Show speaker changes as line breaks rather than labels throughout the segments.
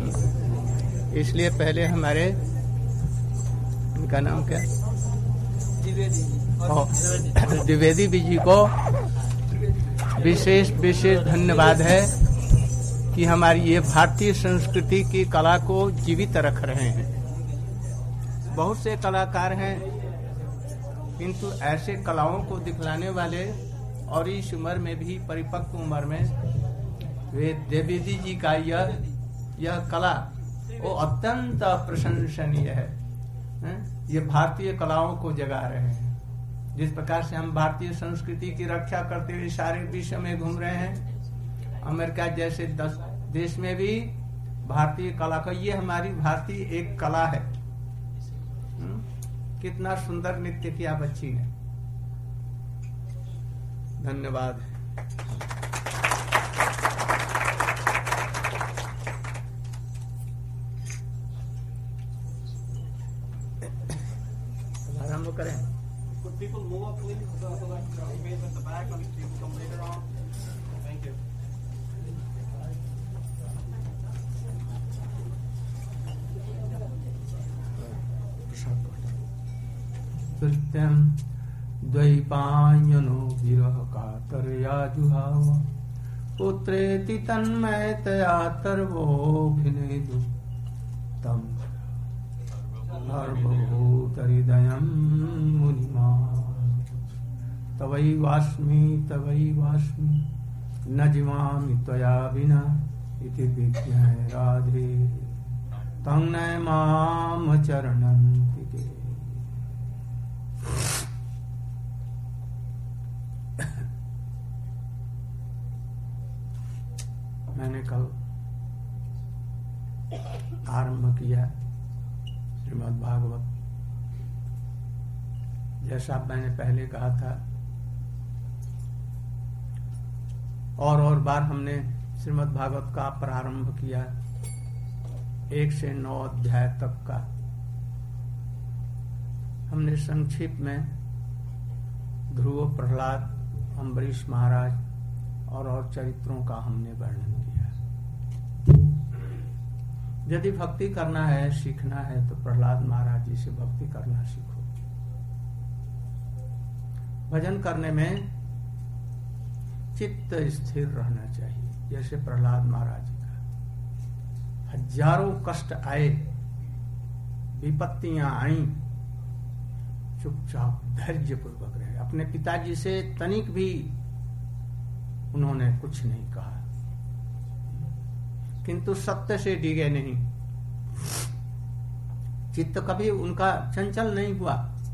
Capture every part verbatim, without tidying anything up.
इसलिए पहले हमारे, इनका नाम क्या, द्विवेदी जी को विशेष विशेष धन्यवाद है कि हमारी ये भारतीय संस्कृति की कला को जीवित रख रहे हैं। बहुत से कलाकार हैं, किंतु ऐसे कलाओं को दिखलाने वाले और इस उम्र में भी, परिपक्व उम्र में, वे द्विवेदी जी का यह यह कला वो अत्यंत प्रशंसनीय है। ये भारतीय कलाओं को जगा रहे हैं। जिस प्रकार से हम भारतीय संस्कृति की रक्षा करते हुए सारे विश्व में घूम रहे हैं, अमेरिका जैसे दस देश में भी भारतीय कला का, ये हमारी भारतीय एक कला है। कितना सुंदर नृत्य किया बच्ची ने। धन्यवाद। आरंभ करें।
Could people move up, please, so so that the space at the back and people come later on? Thank you.
कृत्यं द्वैपायनो विरह कातरया जुहाव पुत्रेति तन्मयतया तर्वोऽभिनेदु तं सर्वभूतहृदयं मुनिमान् तवैवास्मि तवैवास्मि न जीवामि त्वया विना इति विज्ञाय राधे तं नयमाम चरणन्ति ते। मैंने कल आरंभ किया श्रीमद् भागवत। जैसा मैंने पहले कहा था, और और बार हमने श्रीमद् भागवत का प्रारंभ किया, एक से नौ अध्याय तक का हमने संक्षिप्त में ध्रुव, प्रहलाद, अम्बरीश महाराज और और चरित्रों का हमने वर्णन किया। यदि भक्ति करना है, सीखना है, तो प्रहलाद महाराज जी से भक्ति करना सीखो। भजन करने में चित्त स्थिर रहना चाहिए, जैसे प्रहलाद महाराज जी का। हजारों कष्ट आए, विपत्तियां आई, चुपचाप धैर्य पूर्वक रहे। अपने पिताजी से तनिक भी उन्होंने कुछ नहीं कहा, किंतु सत्य से डिगे नहीं। चित्त कभी उनका चंचल नहीं हुआ।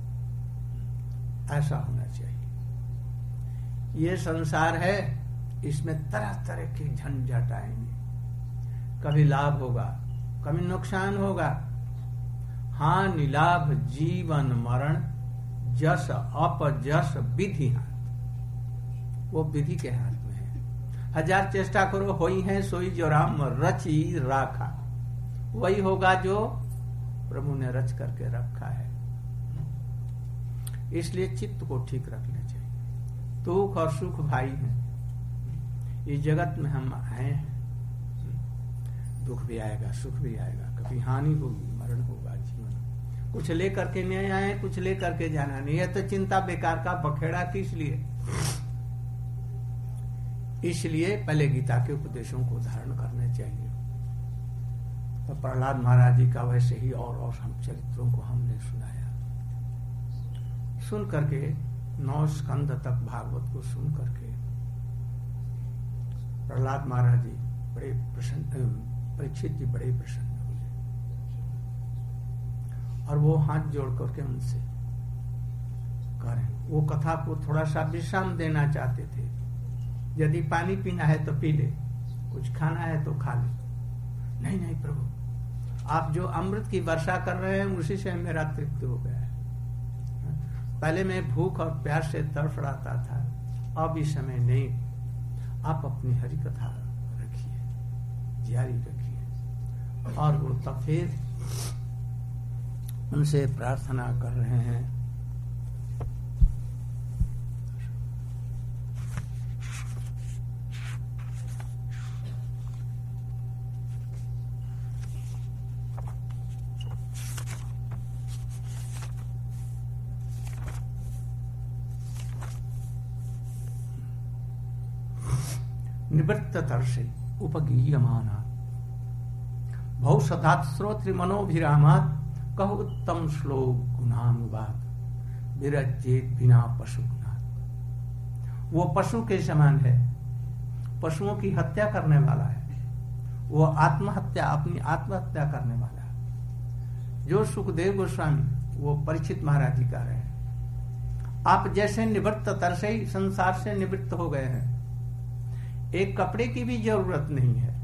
ऐसा होना चाहिए। ये संसार है, इसमें तरह तरह की झंझट आएंगे। कभी लाभ होगा, कभी नुकसान होगा। हानि लाभ जीवन मरण जस अपजस विधि हाथ। वो विधि के हाथ में है। हजार चेष्टा करो, होई है सोई जो राम रची राखा। वही होगा जो प्रभु ने रच करके रखा है। इसलिए चित्त को ठीक रखना चाहिए। दुख और सुख भाई हैं। इस जगत में हम आए हैं, दुख भी आएगा, सुख भी आएगा, कभी हानि होगी, मरण होगा, जीवन। कुछ लेकर के नहीं आए, कुछ लेकर के जाना नहीं है, तो चिंता बेकार का बखेड़ा किस लिए। इसलिए पहले गीता के उपदेशों को धारण करना चाहिए। तो प्रहलाद महाराज जी का वैसे ही और और हम चरित्रों को हमने सुनाया। सुन करके नौ स्कंद तक भागवत को सुन करके प्रहलाद महाराज जी बड़े प्रसन्न, परीक्षित जी बड़े प्रसन्न हुए और वो हाथ जोड़ करके उनसे कह रहे, वो कथा को थोड़ा सा विश्राम देना चाहते थे। यदि पानी पीना है तो पी ले, कुछ खाना है तो खा ले। नहीं नहीं प्रभु, आप जो अमृत की वर्षा कर रहे हैं उसी से मेरा तृप्त हो गया है। पहले मैं भूख और प्यास से तड़फड़ाता था, अब इस समय नहीं। आप अपनी हरि कथा रखिए, जारी रखिए। और वो तब फिर उनसे प्रार्थना कर रहे हैं, निवृत्त तरसे उपगीयमाना भौ सदात श्रोत्र मनोभिरामात कहो उत्तम श्लोक गुणानुवाद विरजेत बिना पशु गुणात। वो पशु के समान है, पशुओं की हत्या करने वाला है, वो आत्महत्या अपनी आत्महत्या करने वाला है। जो सुखदेव गोस्वामी वो परीक्षित महाराज जी कह रहे हैं, आप जैसे निवृत्त तरसे ही संसार से निवृत्त हो गए हैं, एक कपड़े की भी जरूरत नहीं है,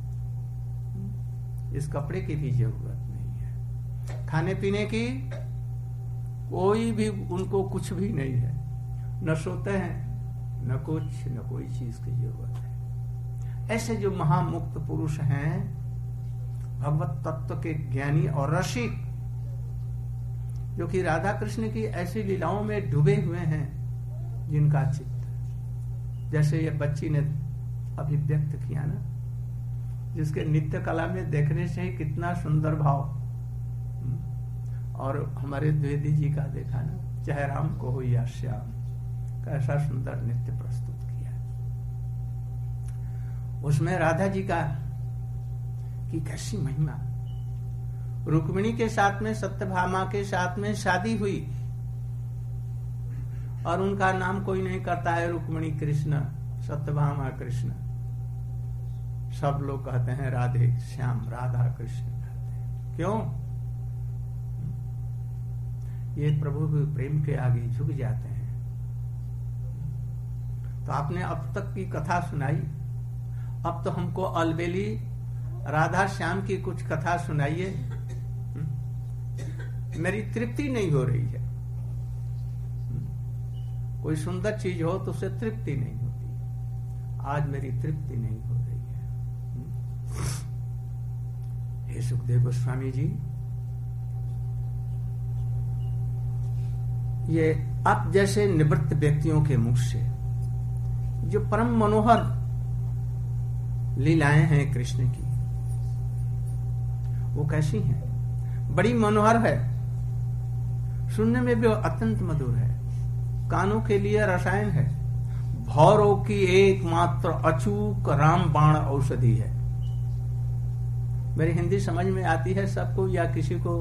इस कपड़े की भी जरूरत नहीं है, खाने पीने की कोई भी उनको कुछ भी नहीं है, न सोते हैं न कुछ न कोई चीज की जरूरत है। ऐसे जो महामुक्त पुरुष हैं, भगवत तत्व के ज्ञानी और रसिक, जो कि राधा कृष्ण की ऐसी लीलाओं में डूबे हुए हैं, जिनका चित्त जैसे ये बच्ची ने अभिव्यक्त किया ना, जिसके नित्य कला में देखने से ही कितना सुंदर भाव, और हमारे द्विवेदी जी का देखा ना, चाहे राम को हो या श्याम, कैसा सुंदर नृत्य प्रस्तुत किया। उसमें राधा जी का की कैसी महिमा, रुक्मिणी के साथ में सत्यभामा के साथ में शादी हुई और उनका नाम कोई नहीं करता है रुक्मिणी कृष्ण, सत्यभामा कृष्ण, सब लोग कहते हैं राधे श्याम, राधा कृष्ण कहते हैं। क्यों? ये प्रभु के प्रेम के आगे झुक जाते हैं। तो आपने अब तक की कथा सुनाई, अब तो हमको अलबेली राधा श्याम की कुछ कथा सुनाइए। मेरी तृप्ति नहीं हो रही है। कोई सुंदर चीज हो तो उसे तृप्ति नहीं होती, आज मेरी तृप्ति नहीं हो रही है। हे सुखदेव गोस्वामी जी, ये आप जैसे निवृत्त व्यक्तियों के मुख से जो परम मनोहर लीलाएं हैं कृष्ण की, वो कैसी हैं? बड़ी मनोहर है, सुनने में भी अत्यंत मधुर है, कानों के लिए रसायन है, भौरों की एकमात्र अचूक रामबाण औषधि है। मेरी हिंदी समझ में आती है सबको या किसी को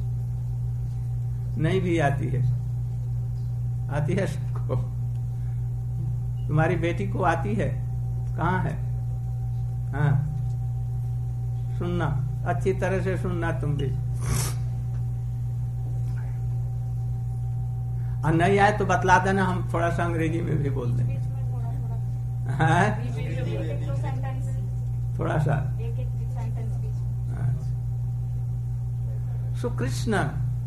नहीं भी आती है? आती है सबको। तुम्हारी बेटी को आती है? कहाँ है? हाँ, सुनना, अच्छी तरह से सुनना तुम भी, और नहीं आए तो बतला देना, हम थोड़ा सा अंग्रेजी में भी बोल देंगे। हाँ, थोड़ा सा। सो Krishna,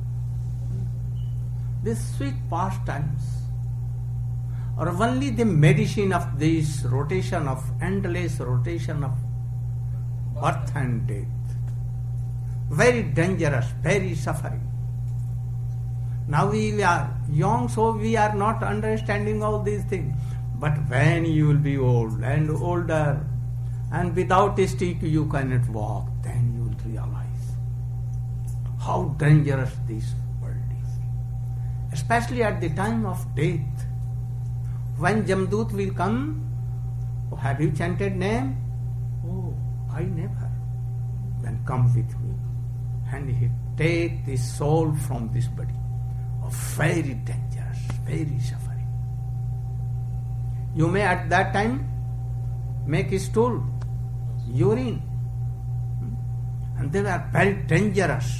these sweet pastimes are only the medicine of this rotation of endless rotation of birth and death. Very dangerous, very suffering. Now we are young, so we are not understanding all these things. But when you will be old and older, and without a stick you cannot walk, then you will realize how dangerous this world is. Especially at the time of death, when Jamdut will come, oh, have you chanted name? Oh, I never. Then come with me, and he take the soul from this body. Oh, very dangerous, very suffering. You may at that time make a stool, urine, and they are very dangerous.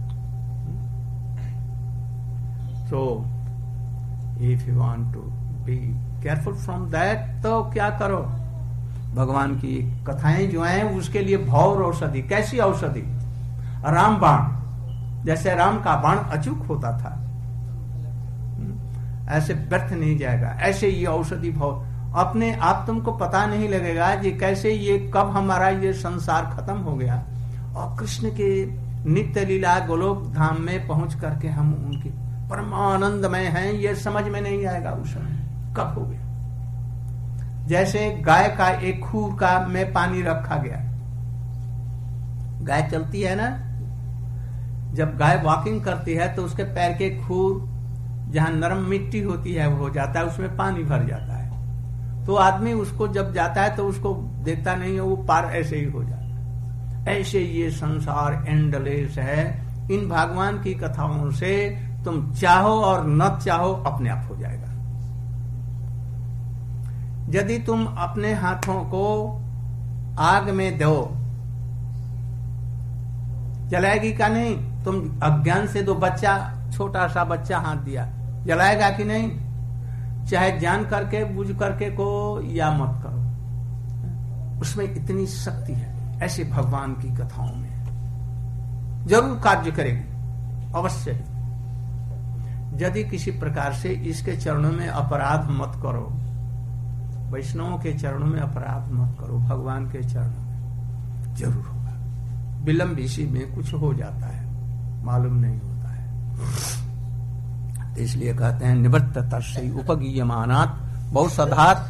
So, if you want to be careful from that, तो क्या करो? भगवान की कथाएं जो हैं उसके लिए भौर औषधि। कैसी औषधि? राम बाण, जैसे राम का बाण अचूक होता था, ऐसे व्यर्थ नहीं जाएगा। ऐसे ये औषधि भौर, अपने आप तुमको पता नहीं लगेगा कि कैसे ये कब हमारा ये संसार खत्म हो गया और कृष्ण के नित्य लीला गोलोक धाम में पहुंच करके हम उनकी परमानंदमय हैं, ये समझ में नहीं आएगा उस समय कब हो गया। जैसे गाय का एक खूर का में पानी रखा गया, गाय चलती है ना, जब गाय वॉकिंग करती है तो उसके पैर के खूर जहां नरम मिट्टी होती है वो हो जाता है, उसमें पानी भर जाता है। तो आदमी उसको जब जाता है तो उसको देखता नहीं है, वो पार ऐसे ही हो जाता है। ऐसे ये संसार एंडलेस है। इन भगवान की कथाओं से तुम चाहो और न चाहो अपने आप हो जाएगा। यदि तुम अपने हाथों को आग में दो, जलाएगी का नहीं? तुम अज्ञान से दो, बच्चा, छोटा सा बच्चा हाथ दिया, जलाएगा कि नहीं? चाहे जान करके बुझ करके को या मत करो, उसमें इतनी शक्ति है। ऐसे भगवान की कथाओं में जरूर कार्य करेगी, अवश्य ही। यदि किसी प्रकार से इसके चरणों में अपराध मत करो, वैष्णवों के चरणों में अपराध मत करो, भगवान के चरणों में जरूर होगा। विलंब इसी में कुछ हो जाता है, मालूम नहीं होता है। इसलिए कहते हैं निवृत्त तर्षि उपगीयमानात् बहुसधात्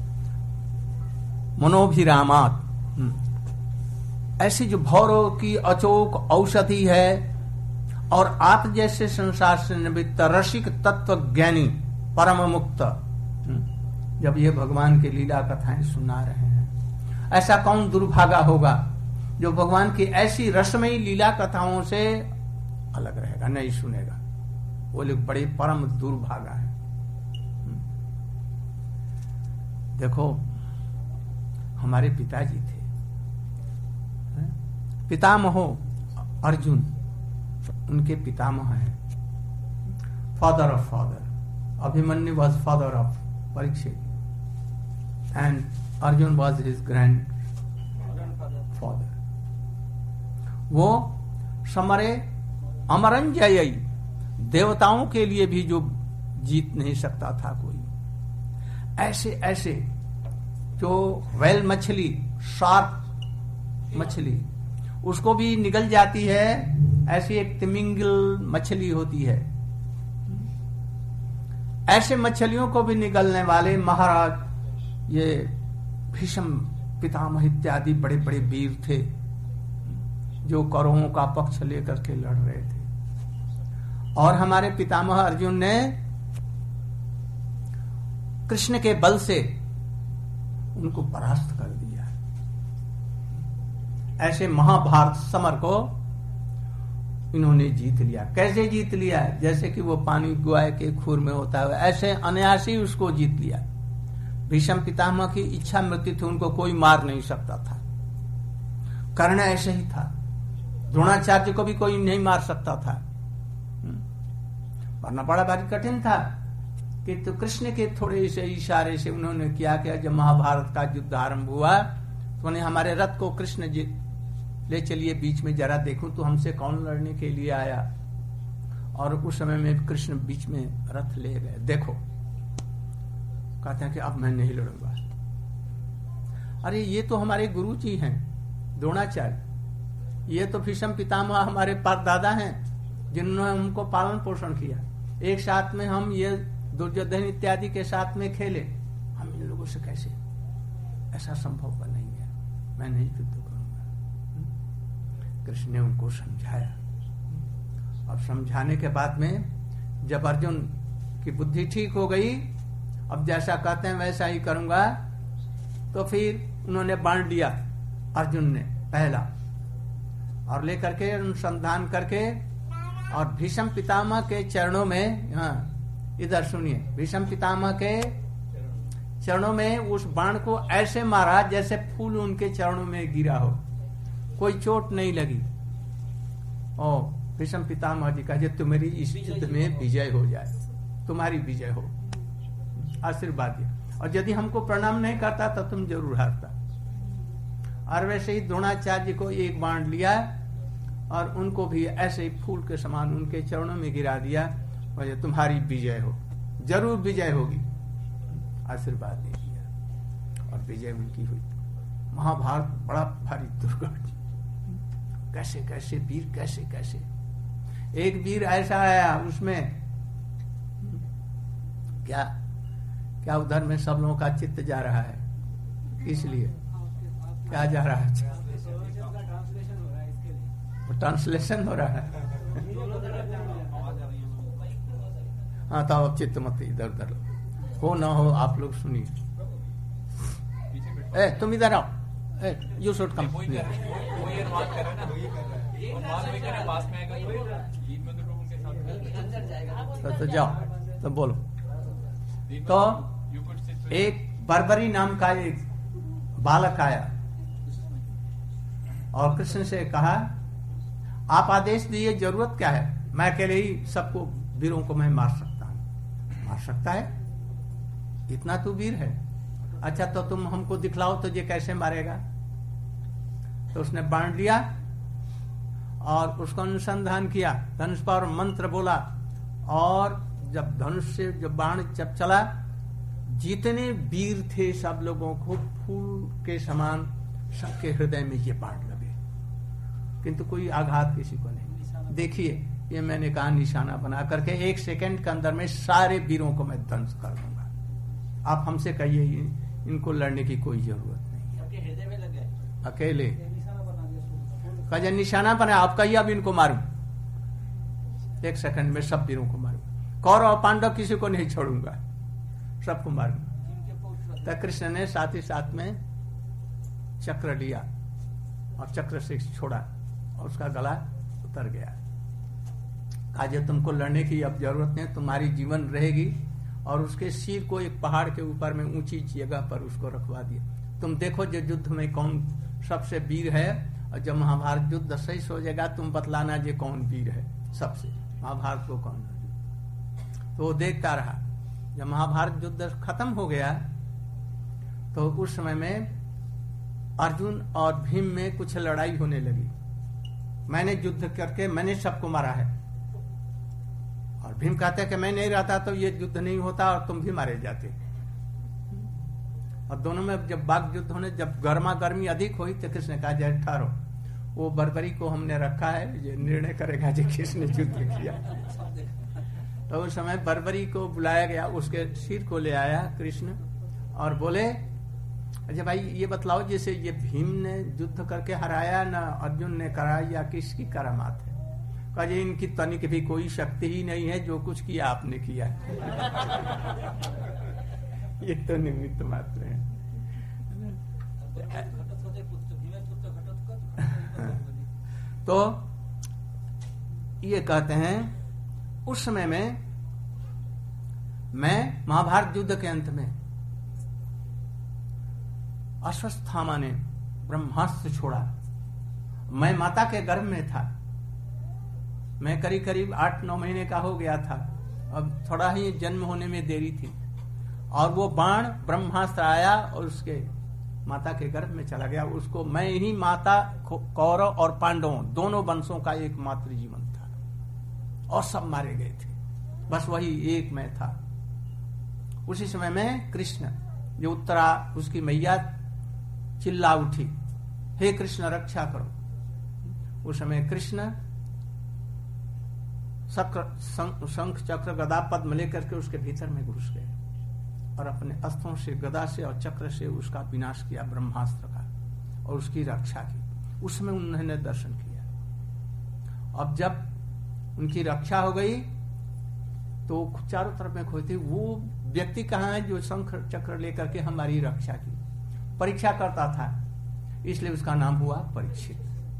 मनोभिरामात्। ऐसी जो भौरों की अचोक औषधि है और आप जैसे संसार से निवृत्त रसिक तत्व ज्ञानी परम मुक्त जब ये भगवान की लीला कथाएं सुना रहे हैं, ऐसा कौन दुर्भागा होगा जो भगवान की ऐसी रसमयी लीला कथाओं से अलग रहेगा, नहीं सुनेगा। वो लोग बड़े परम दुर्भागा है। देखो हमारे पिताजी थे, पितामह अर्जुन उनके पितामह हैं, father of father. Abhimanyu was father of Parikshit and Arjun was his grand father. वो समरे अमरंजयी, देवताओं के लिए भी जो जीत नहीं सकता था कोई। ऐसे ऐसे जो वेल मछली, शार्क मछली, उसको भी निगल जाती है, ऐसी एक तिमिंगल मछली होती है। ऐसे मछलियों को भी निगलने वाले महाराज ये भीष्म पितामह इत्यादि बड़े बड़े वीर थे जो कौरवों का पक्ष लेकर के लड़ रहे थे। और हमारे पितामह अर्जुन ने कृष्ण के बल से उनको परास्त कर दिया। ऐसे महाभारत समर को इन्होंने जीत लिया। कैसे जीत लिया? जैसे कि वो पानी गुआए के खूर में होता है, ऐसे अनायासी उसको जीत लिया। भीष्म पितामह की इच्छा मृत्यु थी, उनको कोई मार नहीं सकता था। कर्ण ऐसे ही था, द्रोणाचार्य को भी कोई नहीं मार सकता था, वरना बड़ा भारी कठिन था। कि तो कृष्ण के थोड़े से इशारे से उन्होंने क्या किया, जब महाभारत का युद्ध आरंभ हुआ तो उन्हें हमारे रथ को कृष्ण जी ले चलिए बीच में, जरा देखूं तो हमसे कौन लड़ने के लिए आया। और उस समय में कृष्ण बीच में रथ ले गए। देखो, कहते हैं कि अब मैं नहीं लड़ूंगा। अरे ये तो हमारे गुरु जी हैं द्रोणाचार्य, ये तो भीष्म पितामह हमारे परदादा हैं जिन्होंने हमको पालन पोषण किया। एक साथ में हम ये दुर्योधन इत्यादि के साथ में खेले, हम इन लोगों से कैसे? ऐसा संभव नहीं है, मैं नहीं युद्ध करूंगा। कृष्ण ने उनको समझाया और समझाने के बाद में जब अर्जुन की बुद्धि ठीक हो गई, अब जैसा कहते हैं वैसा ही करूंगा, तो फिर उन्होंने बांट दिया अर्जुन ने पहला, और लेकर के अनुसंधान करके और भीष्म पितामह के चरणों में, हाँ इधर सुनिए, भीष्म पितामह के चरणों में उस बाण को ऐसे मारा जैसे फूल उनके चरणों में गिरा हो, कोई चोट नहीं लगी। और भीष्म पितामह जी का जो तुम्हारी इस युद्ध में विजय हो जाए, तुम्हारी विजय हो, आशीर्वाद दिया। और यदि हमको प्रणाम नहीं करता तो तुम जरूर हारता। और वैसे ही द्रोणाचार्य को एक बाण लिया और उनको भी ऐसे ही फूल के समान उनके चरणों में गिरा दिया, और तुम्हारी विजय हो, जरूर विजय होगी, आशीर्वाद दे दिया और विजय उनकी हुई। महाभारत बड़ा भारी दुर्घटना, कैसे कैसे वीर, कैसे कैसे। एक वीर ऐसा आया उसमें, क्या क्या उधर में सब लोगों का चित्त जा रहा है, इसलिए क्या जा रहा है? ट्रांसलेशन हो रहा है। हाँ तो अब चित्त मत इधर उधर हो ना हो, आप लोग सुनिए। ए तुम इधर आओ, ए यू शुड कम।
वही कर रहे हैं, वही अनुवाद कर रहे हैं ना, वही कर रहे हैं, अनुवाद वही कर रहे हैं, पास में आएगा तो गीत में तो उनके साथ अंदर जाएगा।
तो, तो जाओ तो बोलो। तो
यू कुड सिट
एक बर्बरी नाम का एक बालक आया और कृष्ण से कहा, आप आदेश दिए, जरूरत क्या है, मैं अकेले ही सबको वीरों को मैं मार सकता हूं। मार सकता है? इतना तू वीर है? अच्छा तो तुम हमको दिखलाओ तो ये कैसे मारेगा। तो उसने बाण लिया और उसको अनुसंधान किया, धनुष पर मंत्र बोला, और जब धनुष से जब बाण जब चला, जितने वीर थे सब लोगों को फूल के समान सबके हृदय में ये बाण लगे, किंतु कोई आघात किसी को नहीं। देखिए ये मैंने कहा निशाना बना करके एक सेकंड के अंदर में सारे वीरों को मैं ध्वंस कर दूंगा। आप हमसे कहिए इनको लड़ने की कोई जरूरत नहीं है।
हृदय में लगे
अकेले कहा निशाना बना, आप कहिए अब इनको मारूं, एक सेकंड में सब वीरों को मारूं, कौरव और पांडव किसी को नहीं छोड़ूंगा, सबको मारूंगा। तो कृष्ण ने साथ ही साथ में चक्र लिया और चक्र से छोड़ा और उसका गला उतर गया। कहा जो तुमको लड़ने की अब जरूरत नहीं, तुम्हारी जीवन रहेगी, और उसके सिर को एक पहाड़ के ऊपर में ऊंची जगह पर उसको रखवा दिया। तुम देखो जो युद्ध में कौन सबसे वीर है, और जब महाभारत युद्ध सही हो जाएगा तुम बतलाना जे कौन वीर है सबसे, महाभारत को कौन। तो वो देखता रहा। जब महाभारत युद्ध खत्म हो गया तो उस समय में अर्जुन और भीम में कुछ लड़ाई होने लगी। मैंने युद्ध करके मैंने सबको मारा है, और भीम कहते कि मैं नहीं रहता तो ये युद्ध नहीं होता और तुम भी मारे जाते। और दोनों में जब बाघ युद्ध होने, जब गर्मा गर्मी अधिक हुई तो कृष्ण ने कहा जय ठहरो, वो बर्बरी को हमने रखा है, ये निर्णय करेगा जो किसने युद्ध किया। तो उस समय बर्बरी को बुलाया गया, उसके सिर को ले आया कृष्ण और बोले, अच्छा भाई ये बतलाओ जैसे ये भीम ने युद्ध करके हराया ना अर्जुन ने करा, या किसकी करामात है। कहा जी इनकी तनिक भी कोई शक्ति ही नहीं है, जो कुछ किया आपने किया है। ये तो निमित्त मात्र है। तो ये कहते हैं उस समय में मैं महाभारत युद्ध के अंत में अश्वत्थामा ने ब्रह्मास्त्र छोड़ा। मैं माता के गर्भ में था, मैं करीब करीब आठ नौ महीने का हो गया था, अब थोड़ा ही जन्म होने में देरी थी, और वो बाण ब्रह्मास्त्र आया और उसके माता के गर्भ में चला गया। उसको मैं ही माता कौरव और पांडवों दोनों वंशों का एकमात्र जीवन था, और सब मारे गए थे, बस वही एक मैं था। उसी समय में कृष्ण जो उत्तरा उसकी मैया चिल्ला उठी, हे कृष्ण रक्षा करो। उस समय कृष्ण शंख चक्र गदा पद्म लेकर के उसके भीतर में घुस गए और अपने अस्त्रों से गदा से और चक्र से उसका विनाश किया, ब्रह्मास्त्र का, और उसकी रक्षा की। उसमें उन्होंने दर्शन किया। अब जब उनकी रक्षा हो गई तो चारों तरफ में खोजते वो व्यक्ति कहाँ है जो शंख चक्र लेकर के हमारी रक्षा की। परीक्षा करता था, इसलिए उसका नाम हुआ परीक्षित।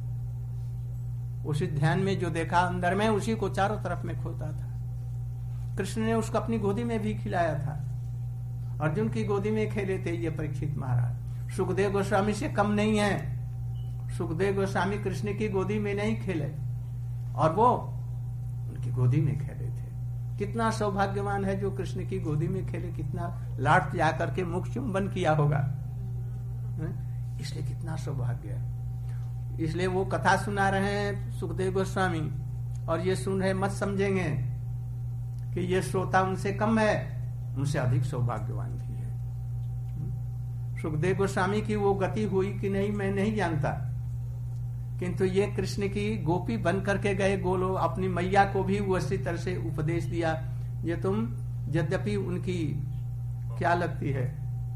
उसी ध्यान में जो देखा अंदर में, उसी को चारों तरफ में खोता था। कृष्ण ने उसको अपनी गोदी में भी खिलाया था, अर्जुन की गोदी में खेले थे ये परीक्षित महाराज। सुखदेव गोस्वामी से कम नहीं है, सुखदेव गोस्वामी कृष्ण की गोदी में नहीं खेले और वो उनकी गोदी में खेले थे। कितना सौभाग्यवान है जो कृष्ण की गोदी में खेले, कितना लाट जाकर के मुख चुंबन किया होगा, इसलिए कितना सौभाग्य है। इसलिए वो कथा सुना रहे हैं सुखदेव गोस्वामी, और ये सुन रहे मत समझेंगे कि ये श्रोता उनसे कम है, उनसे अधिक सौभाग्यवान भी है। सुखदेव गोस्वामी की वो गति हुई कि नहीं मैं नहीं जानता, किंतु ये कृष्ण की गोपी बन करके गए गोलो, अपनी मैया को भी वो इसी तरह से उपदेश दिया। ये तुम यद्यपि उनकी क्या लगती है,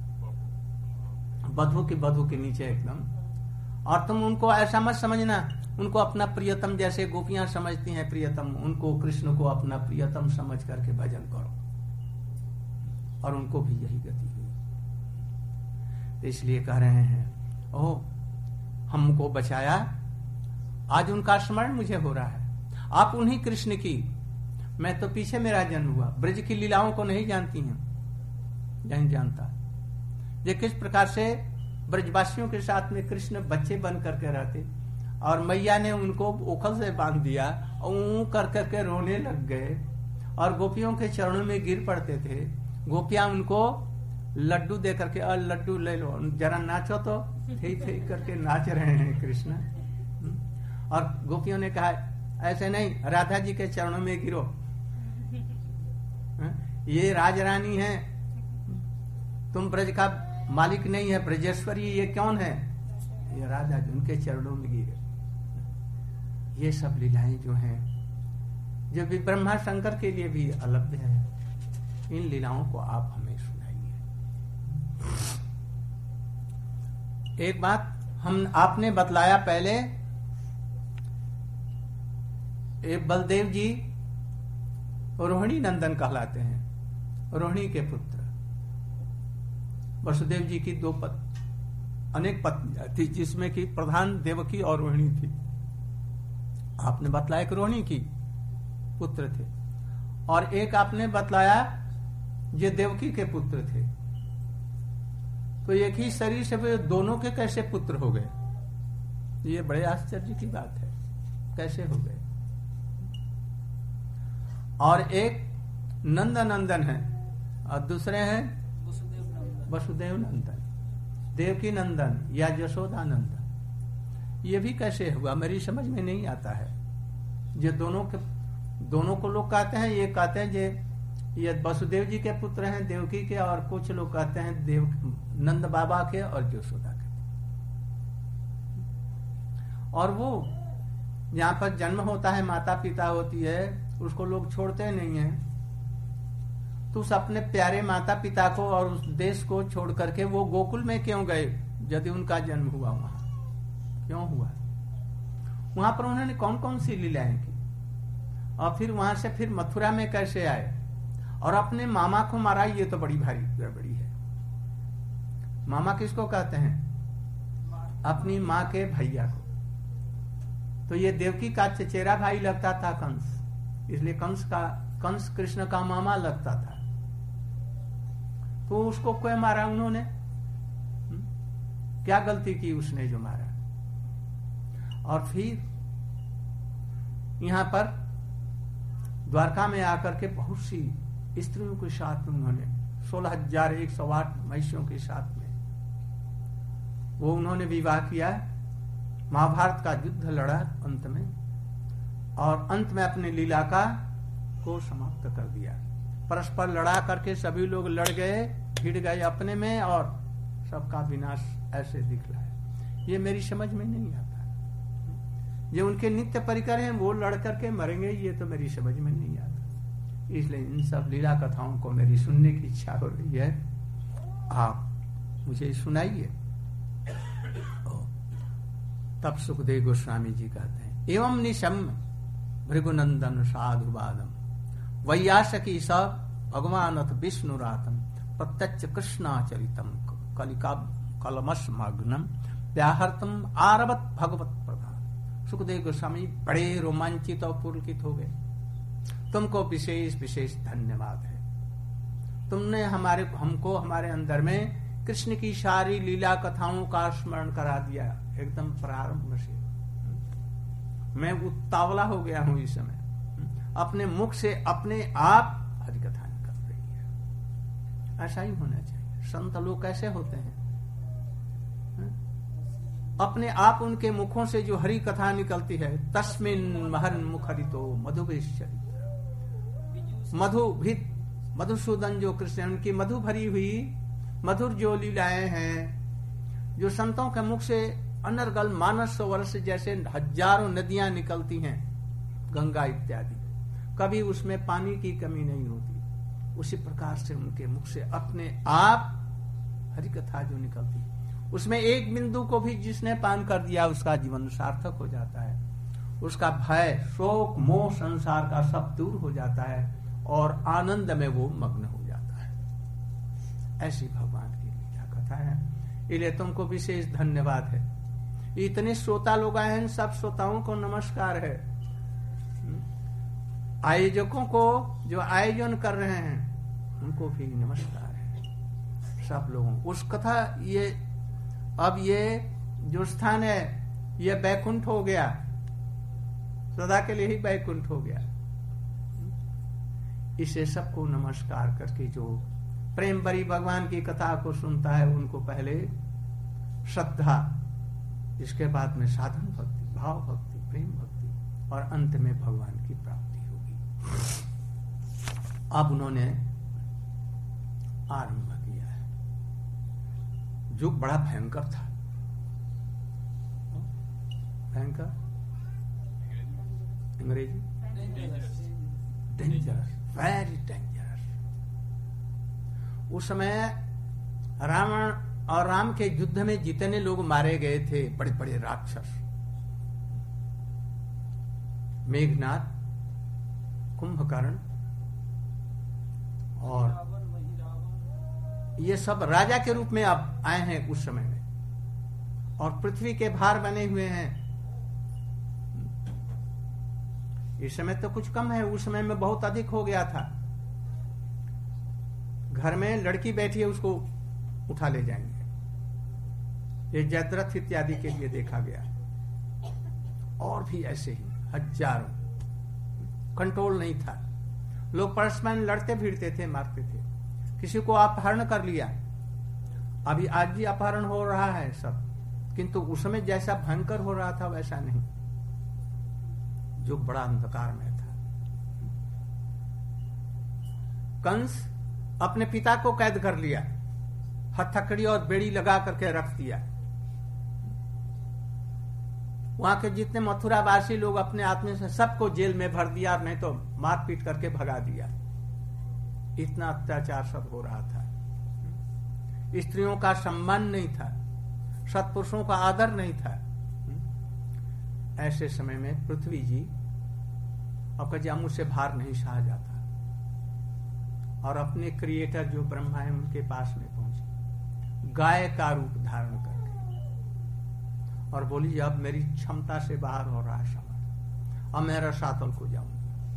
बधू की बधू के नीचे एकदम, और तुम उनको ऐसा मत समझना उनको अपना प्रियतम, जैसे गोपियां समझती हैं प्रियतम, उनको कृष्ण को अपना प्रियतम समझ करके भजन करो। और उनको भी यही गति हुई। तो इसलिए कह रहे हैं, ओह हमको बचाया, आज उनका स्मरण मुझे हो रहा है। आप उन्हीं कृष्ण की, मैं तो पीछे मेरा जन्म हुआ, ब्रज की लीलाओं को नहीं जानती हैं, नहीं जानता। ये किस प्रकार से ब्रजवासियों के साथ में कृष्ण बच्चे बन करके रहते, और मैया ने उनको ओखल से बांध दिया और ऊं कर करके रोने लग गए, और गोपियों के चरणों में गिर पड़ते थे। गोपियां उनको लड्डू दे करके, और लड्डू ले लो, जरा नाचो तो, थे थे करके नाच रहे हैं कृष्ण। और गोपियों ने कहा ऐसे नहीं, राधा जी के चरणों में गिरो, ये राजरानी है, तुम ब्रज का मालिक नहीं है, ब्रजेश्वरी ये कौन है, ये राधा जी, उनके चरणों में गिरे। ये सब लीलाएं जो हैं, जो भी ब्रह्मा शंकर के लिए भी अलभ्य है, इन लीलाओं को आप हमें सुनाइए। एक बात हम आपने बतलाया पहले, एक बलदेव जी रोहिणी नंदन कहलाते हैं, रोहिणी के पुत्र। वसुदेव जी की दो पत, अनेक पत्नियां थी, जिसमें की प्रधान देवकी और रोहिणी थी। आपने बतलाया कि रोहिणी की पुत्र थे, और एक आपने बतलाया ये देवकी के पुत्र थे। तो एक ही शरीर से वे दोनों के कैसे पुत्र हो गए, ये बड़े आश्चर्य की बात है, कैसे हो गए। और एक नंद नंदन है और दूसरे हैं वसुदेव नंदन, देवकी नंदन या यशोदा नंदन। ये भी कैसे हुआ, मेरी समझ में नहीं आता है। ये दोनों के दोनों को लोग कहते हैं, ये कहते हैं जे ये वसुदेव जी के पुत्र हैं, देवकी के, और कुछ लोग कहते हैं देव नंद बाबा के और यशोदा के। और वो जहाँ पर जन्म होता है, माता पिता होती है, उसको लोग छोड़ते नहीं हैं। तो उस अपने प्यारे माता पिता को और उस देश को छोड़ करके वो गोकुल में क्यों गए, यदि उनका जन्म हुआ वहां, क्यों हुआ, वहां पर उन्होंने कौन कौन सी लीलाएं की, और फिर वहां से फिर मथुरा में कैसे आए, और अपने मामा को मारा, ये तो बड़ी भारी गड़बड़ी है। मामा किसको कहते हैं, अपनी माँ के भैया को। तो ये देवकी का चचेरा भाई लगता था कंस, इसलिए कंस का कंस कृष्ण का मामा लगता था। तो उसको क्यों मारा उन्होंने, क्या गलती की उसने जो मारा। और फिर यहां पर द्वारका में आकर के बहुत सी स्त्रियों के साथ में उन्होंने सोलह हजार एक सौ आठ महिषियों के साथ में वो उन्होंने विवाह किया, महाभारत का युद्ध लड़ा अंत में, और अंत में अपने लीला का को समाप्त कर दिया। परस्पर लड़ा करके सभी लोग लड़ गए, भिड़ गए अपने में, और सबका विनाश ऐसे दिखलाया। ये मेरी समझ में नहीं आता। जो उनके नित्य परिकर हैं वो लड़ करके मरेंगे, ये तो मेरी समझ में नहीं आता। इसलिए इन सब लीला कथाओं को मेरी सुनने की इच्छा हो रही है, आप मुझे सुनाइए। तब सुखदेव गोस्वामी जी कहते हैं, एवं निशम भृगुनंदन साधुवादम वैयासकी सब भगवानथ विष्णुरातम प्रत्यक्ष कृष्णाचरितम कलिका कलमस्मग्नम व्याहर्तम आरवत भगवत प्रधान। सुखदेव गोस्वामी बड़े रोमांचित और पुलकित हो गए। तुमको विशेष विशेष धन्यवाद है, तुमने हमारे हमको हमारे अंदर में कृष्ण की सारी लीला कथाओं का स्मरण करा दिया, एकदम प्रारंभ से। मैं उत्तावला हो गया हूं इस समय, अपने मुख से अपने आप हरि कथा निकल रही है। ऐसा ही होना चाहिए। संत लोग कैसे होते हैं, अपने आप उनके मुखों से जो हरि कथा निकलती है, तस्मिन महरन मुखरितो मधुवेश्वरी, मधु भी मधुसूदन जो कृष्ण, उनकी मधु भरी हुई मधुर जो लीलाएं हैं, जो संतों के मुख से अनर्गल मानस वर्ष जैसे हजारों नदियां निकलती हैं, गंगा इत्यादि, कभी उसमें पानी की कमी नहीं होती। उसी प्रकार से उनके मुख से अपने आप हरि कथा जो निकलती, उसमें एक बिंदु को भी जिसने पान कर दिया उसका जीवन सार्थक हो जाता है। उसका भय, शोक, मोह संसार का सब दूर हो जाता है और आनंद में वो मग्न हो जाता है। ऐसी भगवान की लीला कथा है। इसलिए तुमको विशेष धन्यवाद है। इतने श्रोता लोग आए हैं, सब श्रोताओं को नमस्कार है। आयोजकों को जो आयोजन कर रहे हैं उनको भी नमस्कार है, सब लोगों। उस कथा ये अब ये जो स्थान है ये बैकुंठ हो गया, सदा के लिए ही बैकुंठ हो गया। इसे सबको नमस्कार करके जो प्रेम भरी भगवान की कथा को सुनता है उनको पहले श्रद्धा, इसके बाद में साधन भक्ति, भाव भक्ति, प्रेम भक्ति और अंत में भगवान की प्राप्ति होगी। अब उन्होंने आरंभ किया है। युग बड़ा भयंकर था, भयंकर अंग्रेजी डेंजरस, वेरी डेंजरस। उस समय रावण और राम के युद्ध में जितने लोग मारे गए थे, बड़े बड़े राक्षस, मेघनाथ, कुंभकर्ण और ये सब राजा के रूप में अब आए हैं उस समय में, और पृथ्वी के भार बने हुए हैं। इस समय तो कुछ कम है, उस समय में बहुत अधिक हो गया था। घर में लड़की बैठी है, उसको उठा ले जाएंगे। ये जयद्रथ इत्यादि के लिए देखा गया, और भी ऐसे ही हजारों। कंट्रोल नहीं था, लोग परस्पर लड़ते भिड़ते थे, मारते थे। किसी को अपहरण कर लिया, अभी आज भी अपहरण हो रहा है सब, किंतु उस समय जैसा भयंकर हो रहा था वैसा नहीं, जो बड़ा अंधकार में था। कंस अपने पिता को कैद कर लिया, हथकड़ी और बेड़ी लगा करके रख दिया। वहां के जितने मथुरावासी लोग अपने आदमी से सबको जेल में भर दिया, और नहीं तो मारपीट करके भगा दिया। इतना अत्याचार सब हो रहा था। स्त्रियों का सम्मान नहीं था, सत्पुरुषों का आदर नहीं था। ऐसे समय में पृथ्वी जी अब कहा मुझसे भार नहीं सहा जाता, और अपने क्रिएटर जो ब्रह्मा है उनके पास में पहुंची, गाय का रूप धारण करके, और बोली अब मेरी क्षमता से बाहर हो रहा है समय, अब मैं रसातल को जाऊंगी।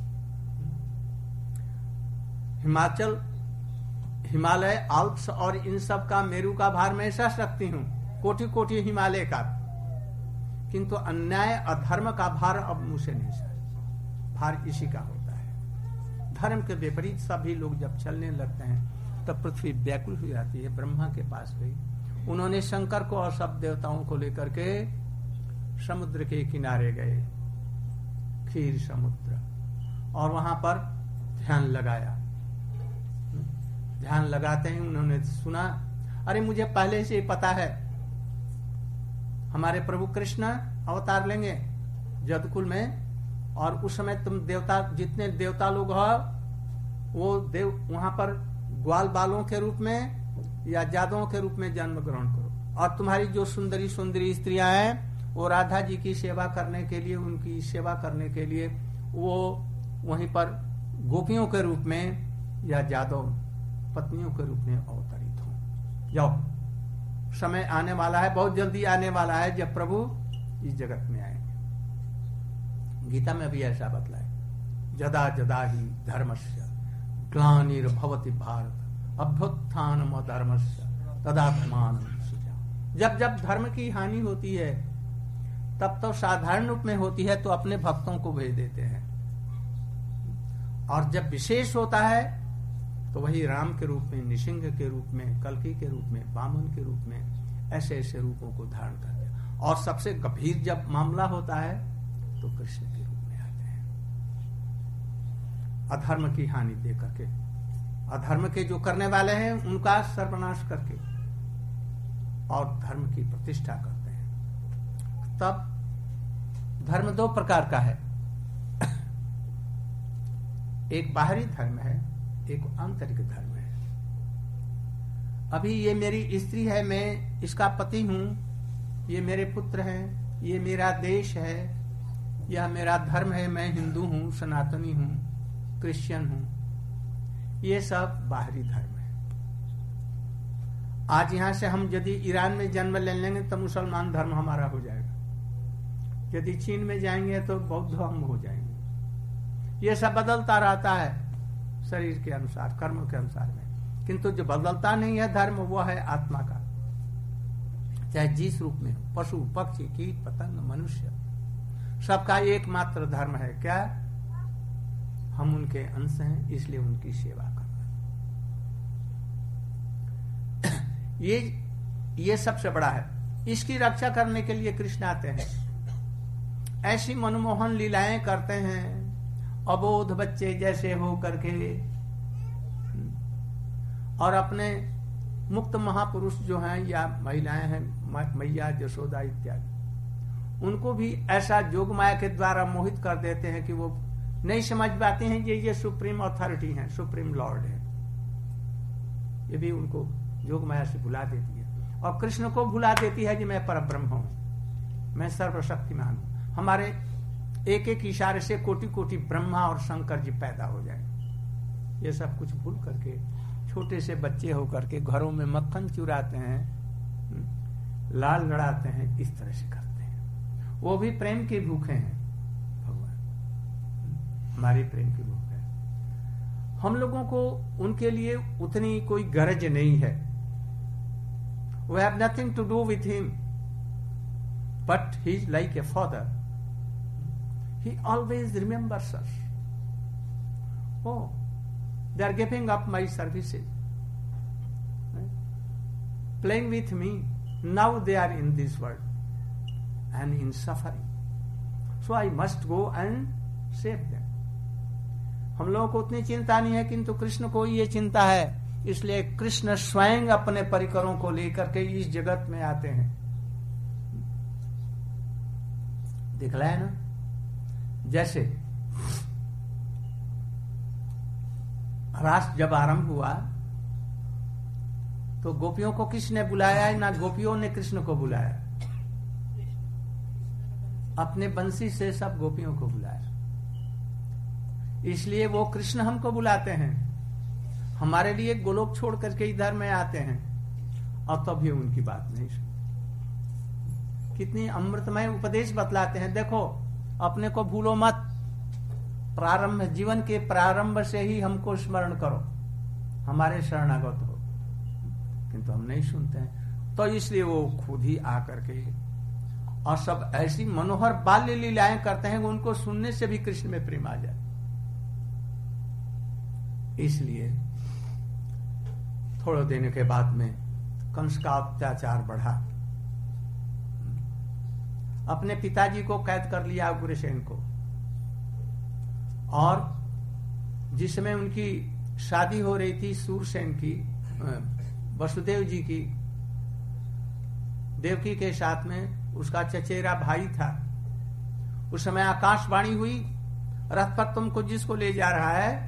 हिमाचल, हिमालय, आल्प्स और इन सब का, मेरू का भार मैं सह सकती हूं, कोटि कोटि हिमालय का, किंतु अन्याय अधर्म का भार अब मुझसे नहीं सह। भार इसी का होता है। धर्म के विपरीत सभी लोग जब चलने लगते हैं तब पृथ्वी व्याकुल हो जाती है। ब्रह्मा के पास गई, उन्होंने शंकर को और सब देवताओं को लेकर के समुद्र के किनारे गए, क्षीर समुद्र, और वहां पर ध्यान लगाया। ध्यान लगाते ही उन्होंने सुना, अरे मुझे पहले से पता है हमारे प्रभु कृष्ण अवतार लेंगे जदकुल में, और उस समय तुम देवता, जितने देवता लोग हो वो देव वहां पर ग्वाल बालों के रूप में या जादुओं के रूप में जन्म ग्रहण करो, और तुम्हारी जो सुंदरी सुंदरी स्त्रियां हैं वो राधा जी की सेवा करने के लिए, उनकी सेवा करने के लिए वो वहीं पर गोपियों के रूप में या जादव पत्नियों के रूप में अवतरित हो। जाओ, समय आने वाला है, बहुत जल्दी आने वाला है जब प्रभु इस जगत में आएंगे। गीता में भी ऐसा बतलाए, जदा जदा ही धर्मस्य ग्लानिर्भवति भारत अभ्युत्थानम धर्मस्य तदात्मानम सृजामि। जब जब धर्म की हानि होती है तब तो साधारण रूप में होती है तो अपने भक्तों को भेज देते हैं, और जब विशेष होता है तो वही राम के रूप में, निसिंह के रूप में, कल्कि के रूप में, वामन के रूप में, ऐसे ऐसे रूपों को धारण करते हैं। और सबसे गंभीर जब मामला होता है तो कृष्ण के रूप में आते हैं, अधर्म की हानि दे करके, अधर्म के जो करने वाले हैं उनका सर्वनाश करके और धर्म की प्रतिष्ठा करते हैं। तब धर्म दो प्रकार का है, एक बाहरी धर्म है, एक आंतरिक धर्म है। अभी ये मेरी स्त्री है, मैं इसका पति हूं, ये मेरे पुत्र हैं, ये मेरा देश है, यह मेरा धर्म है, मैं हिंदू हूं, सनातनी हूं, क्रिश्चियन हूं, ये सब बाहरी धर्म है। आज यहां से हम यदि ईरान में जन्म ले लेंगे तो मुसलमान धर्म हमारा हो जाएगा, यदि चीन में जाएंगे तो बौद्ध हम हो जाएंगे। ये सब बदलता रहता है शरीर के अनुसार, कर्म के अनुसार में, किंतु जो बदलता नहीं है धर्म वो है आत्मा का, चाहे जिस रूप में हो, पशु पक्षी कीट पतंग मनुष्य, सबका एकमात्र धर्म है क्या? हम उनके अंश हैं, इसलिए उनकी सेवा करना। ये ये सबसे बड़ा है। इसकी रक्षा करने के लिए कृष्ण आते हैं, ऐसी मनमोहन लीलाएं करते हैं, अबोध बच्चे जैसे हो करके, और अपने मुक्त महापुरुष जो हैं या महिलाएं हैं, मैया यशोदा इत्यादि, उनको भी ऐसा जोग माया के द्वारा मोहित कर देते हैं कि वो नहीं समझ पाते हैं ये ये सुप्रीम अथॉरिटी है, सुप्रीम लॉर्ड है। ये भी उनको जोग माया से भुला देती है, और कृष्ण को भुला देती है कि मैं परब्रह्म हूं, मैं सर्वशक्तिमान हूं। हमारे एक एक इशारे से कोटि कोटि ब्रह्मा और शंकर जी पैदा हो जाए। ये सब कुछ भूल करके छोटे से बच्चे होकर के घरों में मक्खन चुराते हैं, लाल लड़ाते हैं, इस तरह से करते हैं। वो भी प्रेम के भूखे हैं भगवान, हमारी प्रेम की भूख है। हम लोगों को उनके लिए उतनी कोई गरज नहीं है। We have nothing to do with him, but he is like a father. He always remembers us. Oh, they are giving up my services, right? Playing with me. Now they are in this world and in suffering. So I must go and save them. हम लोगों को उतनी चिंता नहीं है, किंतु कृष्ण को ये चिंता है, इसलिए कृष्ण स्वयं अपने परिकरों को लेकर के इस जगत में आते हैं। दिखलाया ना, जैसे रास जब आरंभ हुआ तो गोपियों को किसने बुलाया है? ना गोपियों ने कृष्ण को बुलाया, अपने बंसी से सब गोपियों को बुलाया। इसलिए वो कृष्ण हमको बुलाते हैं, हमारे लिए गोलोक छोड़ करके इधर में आते हैं, और तभी उनकी बात नहीं सुनते। कितनी अमृतमय उपदेश बतलाते हैं। देखो, अपने को भूलो मत, प्रारंभ जीवन के प्रारंभ से ही हमको स्मरण करो, हमारे शरणागत हो, किंतु हम नहीं सुनते हैं। तो इसलिए वो खुद ही आकर के और सब ऐसी मनोहर बाल्य लीलाएं करते हैं, उनको सुनने से भी कृष्ण में प्रेम आ जाए। इसलिए थोड़े दिन के बाद में कंस का अत्याचार बढ़ा, अपने पिताजी को कैद कर लिया उग्रसेन को, और जिसमें उनकी शादी हो रही थी सूरसेन की, वसुदेव जी की, देवकी के साथ में, उसका चचेरा भाई था। उस समय आकाशवाणी हुई, रथ पर तुमको जिसको ले जा रहा है,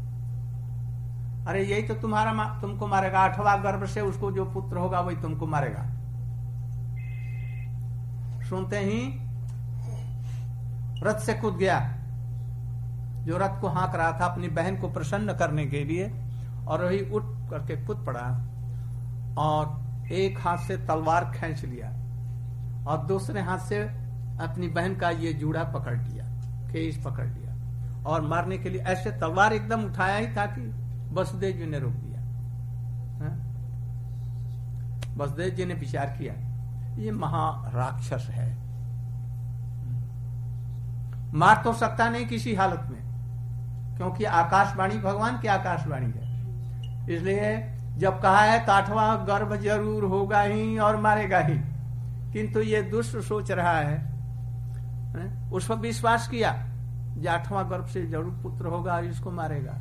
अरे यही तो तुम्हारा मा, तुमको मारेगा, आठवां गर्भ से उसको जो पुत्र होगा वही तुमको मारेगा। सुनते ही रथ से कूद गया, जो रथ को हाँक रहा था अपनी बहन को प्रसन्न करने के लिए, और वही उठ करके कूद पड़ा और एक हाथ से तलवार खींच लिया और दूसरे हाथ से अपनी बहन का ये जूड़ा पकड़ लिया, केस पकड़ लिया, और मारने के लिए ऐसे तलवार एकदम उठाया ही था कि वसुदेव जी ने रोक दिया। वसुदेव जी ने विचार किया ये महाराक्षस है, मार तो सकता नहीं किसी हालत में, क्योंकि आकाशवाणी भगवान की आकाशवाणी है। इसलिए जब कहा है तो आठवां गर्भ जरूर होगा ही और मारेगा ही, किंतु ये दुष्ट सोच रहा है, है? उस पर विश्वास किया, आठवां गर्भ से जरूर पुत्र होगा और इसको मारेगा,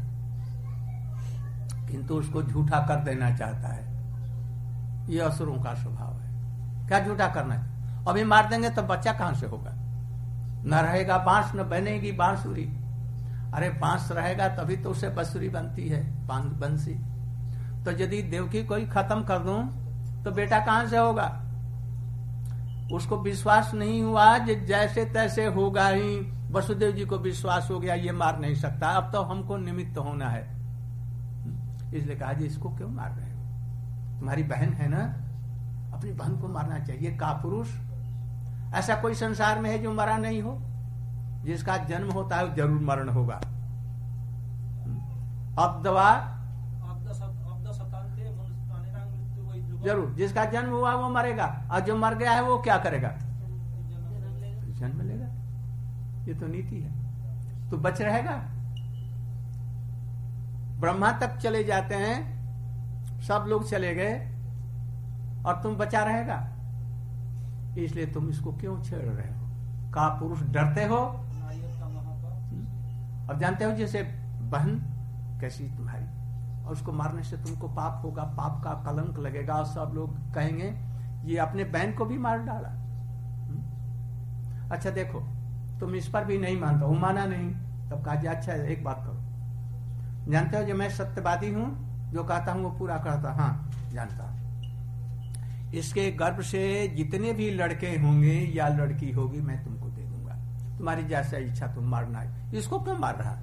किंतु उसको झूठा कर देना चाहता है। ये असुरों का स्वभाव है। क्या झूठा करना है? अभी मार देंगे तो बच्चा कहां से होगा? न रहेगा बांस, न बनेगी बांसुरी। अरे बांस रहेगा तभी तो उसे बांसुरी बनती है, बंसी। तो यदि देवकी को ही खत्म कर दूं तो बेटा कहां से होगा? उसको विश्वास नहीं हुआ, जैसे तैसे होगा ही। वसुदेव जी को विश्वास हो गया ये मार नहीं सकता, अब तो हमको निमित्त होना है, इसलिए कहा जी इसको क्यों मार रहे हो? तुम्हारी बहन है ना, अपनी बहन को मारना चाहिए। का पुरुष ऐसा कोई संसार में है जो मरा नहीं हो? जिसका जन्म होता है जरूर मरण होगा। अब दवा जरूर, जिसका जन्म हुआ वो मरेगा, और जो मर गया है वो क्या करेगा? जन्म लेगा। ये तो नीति है। तो बच रहेगा। ब्रह्मा तक चले जाते हैं, सब लोग चले गए और तुम बचा रहेगा। इसलिए तुम इसको क्यों छेड़ रहे हो? का पुरुष डरते हो। अब जानते हो जैसे बहन कैसी तुम्हारी, और उसको मारने से तुमको पाप होगा, पाप का कलंक लगेगा, और सब लोग कहेंगे ये अपने बहन को भी मार डाला। अच्छा देखो, तुम इस पर भी नहीं मानते हो, माना नहीं, तब कहा जा अच्छा एक बात करो, जानते हो जो मैं सत्यवादी हूं, जो कहता हूं वो पूरा करता। हाँ जानता हूं। इसके गर्भ से जितने भी लड़के होंगे या लड़की होगी मैं तुमको दे दूंगा, तुम्हारी जैसा इच्छा तुम मारना है। इसको क्यों मार रहा?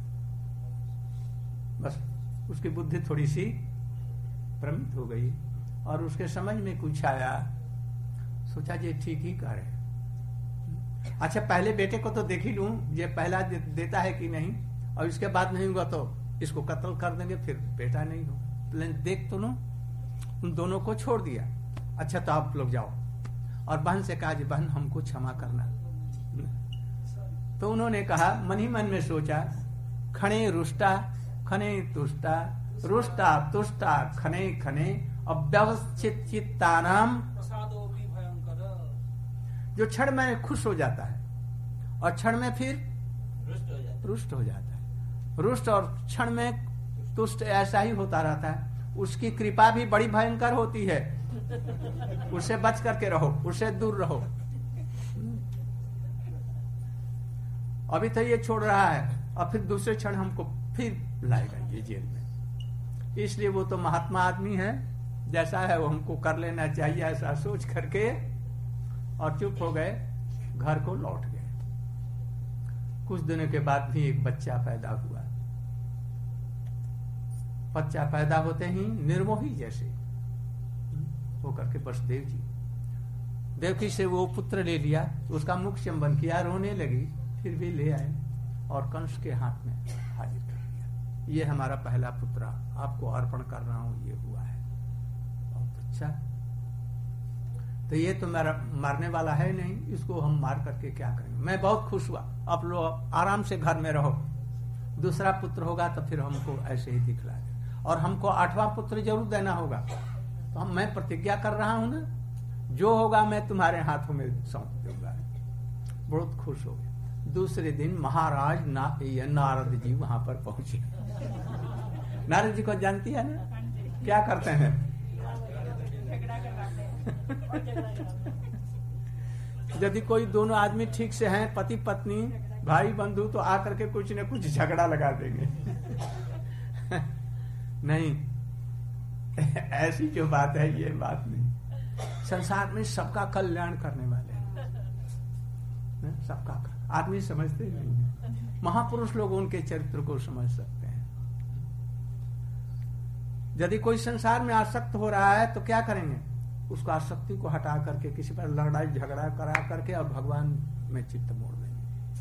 बस उसकी बुद्धि थोड़ी सी भ्रमित हो गई और उसके समझ में कुछ आया, सोचा ये ठीक ही कह रहे। अच्छा पहले बेटे को तो देख ही लूं, ये पहला दे, देता है कि नहीं, और इसके बाद नहीं हुआ तो इसको कत्ल कर देंगे, फिर बेटा नहीं होगा। देख तो लो, उन दोनों को छोड़ दिया। अच्छा तो आप लोग जाओ, और बहन से कहा जी बहन हमको क्षमा करना। तो उन्होंने कहा, मन ही मन में सोचा, खणे रुष्टा खने तुष्टा रुष्टा तुष्टा खने खने अव्यवस्थित चित्तानाम, जो क्षण में खुश हो जाता है और क्षण में फिर रुष्ट हो जाता है, रुष्ट और क्षण में तुष्ट, ऐसा ही होता रहता है। उसकी कृपा भी बड़ी भयंकर होती है, उससे बच करके रहो, उससे दूर रहो। अभी तो ये छोड़ रहा है और फिर दूसरे क्षण हमको फिर लाएगा ये जेल में। इसलिए वो तो महात्मा आदमी है, जैसा है वो हमको कर लेना चाहिए, ऐसा सोच करके और चुप हो गए, घर को लौट गए। कुछ दिनों के बाद भी एक बच्चा पैदा हुआ। बच्चा पैदा होते ही निर्मोही जैसे होकर के वसुदेव जी देवकी से वो पुत्र ले लिया, उसका मुख चंबन किया, रोने लगी, फिर भी ले आए और कंस के हाथ में हाजिर कर दिया। ये हमारा पहला पुत्र आपको अर्पण कर रहा हूं, ये हुआ है। बहुत अच्छा। तो ये तो मेरा मारने वाला है नहीं, इसको हम मार करके क्या करेंगे? मैं बहुत खुश हुआ। आप लोग आराम से घर में रहो, दूसरा पुत्र होगा तो फिर हमको ऐसे ही दिखला दे, और हमको आठवां पुत्र जरूर देना होगा। तो हम मैं प्रतिज्ञा कर रहा हूं ना, जो होगा मैं तुम्हारे हाथों में सौंप दूंगा। बहुत खुश हो गए। दूसरे दिन महाराज ना, नारद जी वहां पर पहुंचे। नारद जी को जानती है ना, क्या करते हैं? यदि कोई दोनों आदमी ठीक से हैं, पति पत्नी भाई बंधु, तो आकर के कुछ न कुछ झगड़ा लगा देंगे। नहीं, ऐसी जो बात है ये बात नहीं। संसार में सबका कल्याण करने वाले हैं, सबका। आदमी समझते नहीं है, महापुरुष लोग उनके चरित्र को समझ सकते हैं। यदि कोई संसार में आसक्त हो रहा है तो क्या करेंगे? उसको आसक्ति को हटा करके किसी पर लड़ाई झगड़ा करा करके और भगवान में चित्त मोड़ देंगे।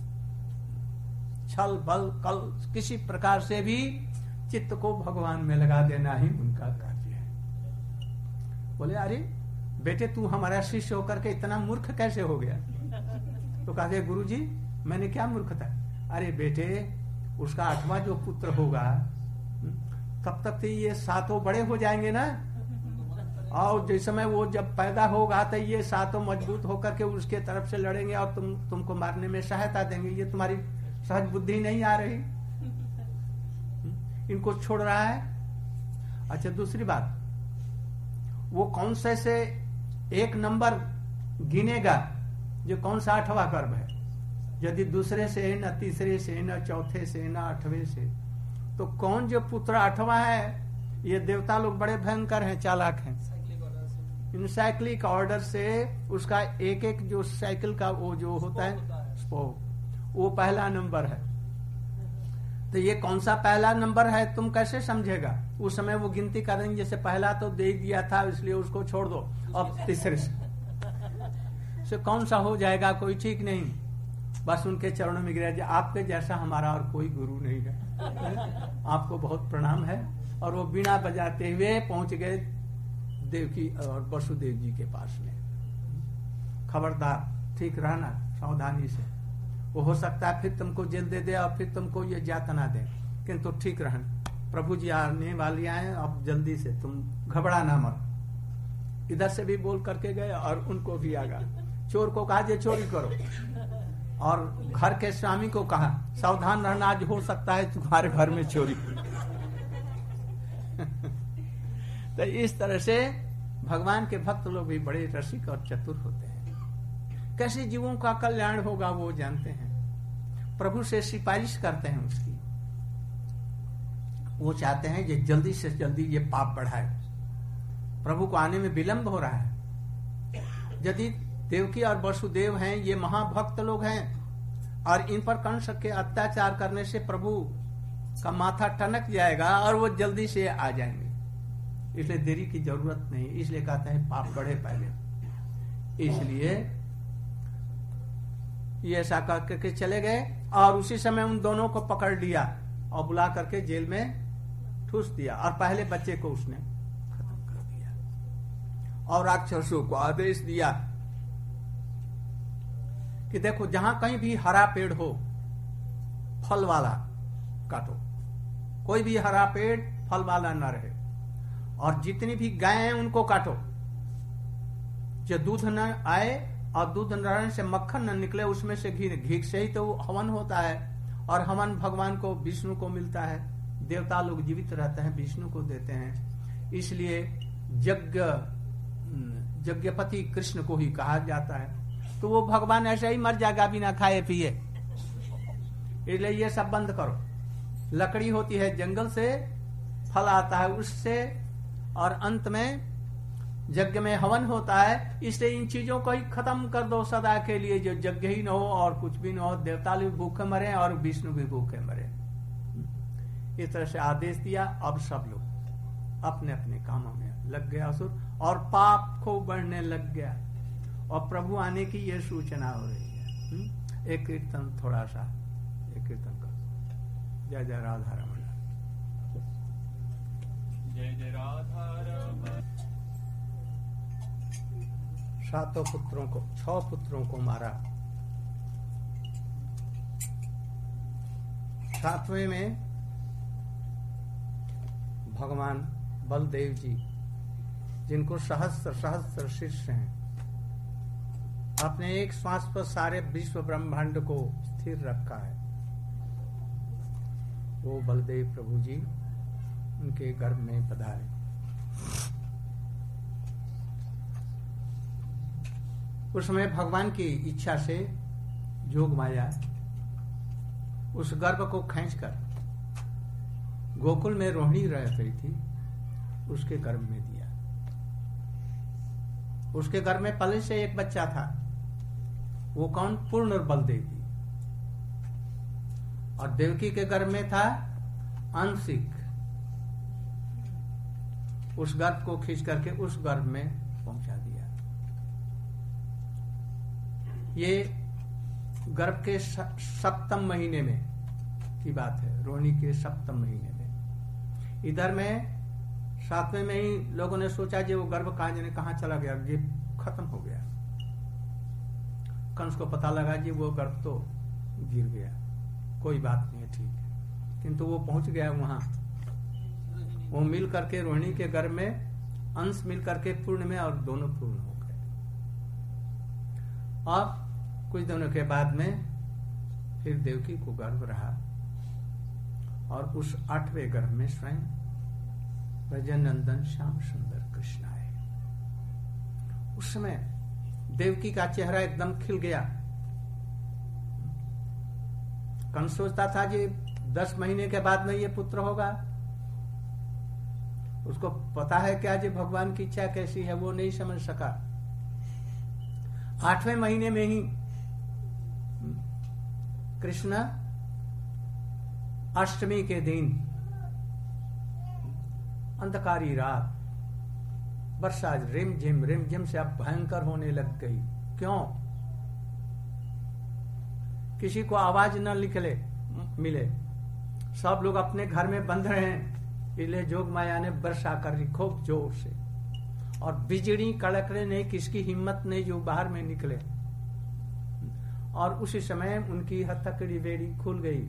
छल बल कल किसी प्रकार से भी चित्त को भगवान में लगा देना ही उनका कार्य है। बोले अरे बेटे तू हमारा शिष्य होकर के इतना मूर्ख कैसे हो गया? तो कहते गुरुजी मैंने क्या मूर्खता? अरे बेटे उसका आठवां जो पुत्र होगा तब तक तो ये सातों बड़े हो जाएंगे ना, और जिस समय वो जब पैदा होगा तो ये सातों मजबूत होकर के उसके तरफ से लड़ेंगे और तुम तुमको मारने में सहायता देंगे। ये तुम्हारी सहज बुद्धि नहीं आ रही, इनको छोड़ रहा है। अच्छा दूसरी बात, वो कौन से से एक नंबर गिनेगा जो कौन सा आठवां गर्भ है? यदि दूसरे से न तीसरे से न चौथे से न आठवें से, तो कौन जो पुत्र आठवां है? ये देवता लोग बड़े भयंकर हैं, चालाक हैं। इन साइक्लिक ऑर्डर से उसका एक एक जो साइकिल का वो जो होता है वो पहला नंबर है। तो ये कौन सा पहला नंबर है तुम कैसे समझेगा? उस समय वो गिनती करेंगे, जैसे पहला तो दे दिया था इसलिए उसको छोड़ दो, अब तीसरे से, से कौन सा हो जाएगा, कोई ठीक नहीं। बस उनके चरणों में गिरा जाए, आपके जैसा हमारा और कोई गुरु नहीं है, आपको बहुत प्रणाम है। और वो बीड़ा बजाते हुए पहुंच गए देवकी और वसुदेव जी के पास में। खबरदार, ठीक रहना, सावधानी से, वो हो सकता है फिर तुमको जेल दे दे और फिर तुमको ये यातना दे, किंतु ठीक रहना, प्रभु जी आने वाली आए, अब जल्दी से तुम घबराना मत। इधर से भी बोल करके गए और उनको भी आगा। चोर को कहा जे चोरी करो, और घर के स्वामी को कहा सावधान रहना, आज हो सकता है तुम्हारे घर में चोरी। तो इस तरह से भगवान के भक्त लोग भी बड़े रसिक और चतुर होते हैं। कैसे जीवों का कल्याण होगा वो जानते हैं, प्रभु से सिफारिश करते हैं उसकी। वो चाहते हैं कि जल्दी से जल्दी ये पाप बढ़ाए, प्रभु को आने में विलंब हो रहा है। यदि देवकी और वसुदेव हैं, ये महाभक्त लोग हैं, और इन पर कंस के अत्याचार करने से प्रभु का माथा टनक जाएगा और वो जल्दी से आ जाएंगे, इसलिए देरी की जरूरत नहीं। इसलिए कहते हैं पाप बढ़े पहले, इसलिए ये ऐसा करके चले गए। और उसी समय उन दोनों को पकड़ लिया और बुला करके जेल में ठूस दिया, और पहले बच्चे को उसने खत्म कर दिया। और राक्षसों को आदेश दिया कि देखो, जहां कहीं भी हरा पेड़ हो, फल वाला काटो, कोई भी हरा पेड़ फल वाला न रहे, और जितनी भी गायें हैं उनको काटो, जो दूध न आए और दूध न रहने से मक्खन न निकले, उसमें से घी, घी से ही तो हवन होता है, और हवन भगवान को, विष्णु को मिलता है। देवता लोग जीवित रहते हैं, विष्णु को देते हैं, इसलिए यज्ञ यज्ञपति कृष्ण को ही कहा जाता है। तो वो भगवान ऐसे ही मर जाएगा बिना खाए पिए, इसलिए ये सब बंद करो। लकड़ी होती है जंगल से, फल आता है उससे, और अंत में यज्ञ में हवन होता है, इसलिए इन चीजों को ही खत्म कर दो सदा के लिए, जो यज्ञ ही न हो और कुछ भी न हो, देवता भी भूखे मरे और विष्णु भी भूखे मरे। इस तरह से आदेश दिया। अब सब लोग अपने अपने कामों में लग गया असुर, और पाप को बढ़ने लग गया, और प्रभु आने की ये सूचना हो रही है। एक कीर्तन, थोड़ा सा एक कीर्तन कर, जय जय राधा रमण,
जय जय राधा रमण।
सातों पुत्रों को, छह पुत्रों को मारा। सातवें में भगवान बलदेव जी, जिनको सहस्त्र सहस्त्र शिष्य हैं, अपने एक श्वास पर सारे विश्व ब्रह्मांड को स्थिर रखा है, वो बलदेव प्रभु जी उनके गर्भ में पधारे। उस समय भगवान की इच्छा से जोग माया उस गर्भ को खींचकर गोकुल में रोहिणी रह गई थी, उसके गर्भ में दिया। उसके गर्भ में पहले से एक बच्चा था, वो कौन? पूर्ण बलदेव जी। और देवकी के गर्भ में था आंशिक, उस गर्भ को खींच करके उस गर्भ में पहुंचा दिया। ये गर्भ के सप्तम महीने में की बात है, रोहिणी के सप्तम महीने में। इधर में सातवें में ही लोगों ने सोचा जी वो गर्भ कहां जाने कहां चला गया, ये खत्म हो गया। कंस को पता लगा जी वो गर्भ तो गिर गया, कोई बात नहीं है, ठीक है, किंतु वो पहुंच गया वहां। वो मिल करके रोहिणी के गर्भ में अंश मिल करके पूर्ण में, और दोनों पूर्ण हो गए। अब कुछ दिनों के बाद में फिर देवकी को गर्भ रहा, और उस आठवें गर्भ में स्वयं ब्रजनंदन श्याम सुंदर कृष्ण आए। उस समय देवकी का चेहरा एकदम खिल गया। कंस सोचता था जी दस महीने के बाद में ये पुत्र होगा, उसको पता है क्या जी भगवान की इच्छा कैसी है, वो नहीं समझ सका। आठवें महीने में ही कृष्ण अष्टमी के दिन अंधकारी रात, वर्षा रिम झिम रिम झिम से अब भयंकर होने लग गई। क्यों? किसी को आवाज न निकले मिले, सब लोग अपने घर में बंद रहे हैं। इसलिए जोग माया ने वर्षा कर रही खूब जोर से, और बिजली कड़कने नहीं, किसकी हिम्मत नहीं जो बाहर में निकले। और उसी समय उनकी हथकड़ी बेड़ी खुल गई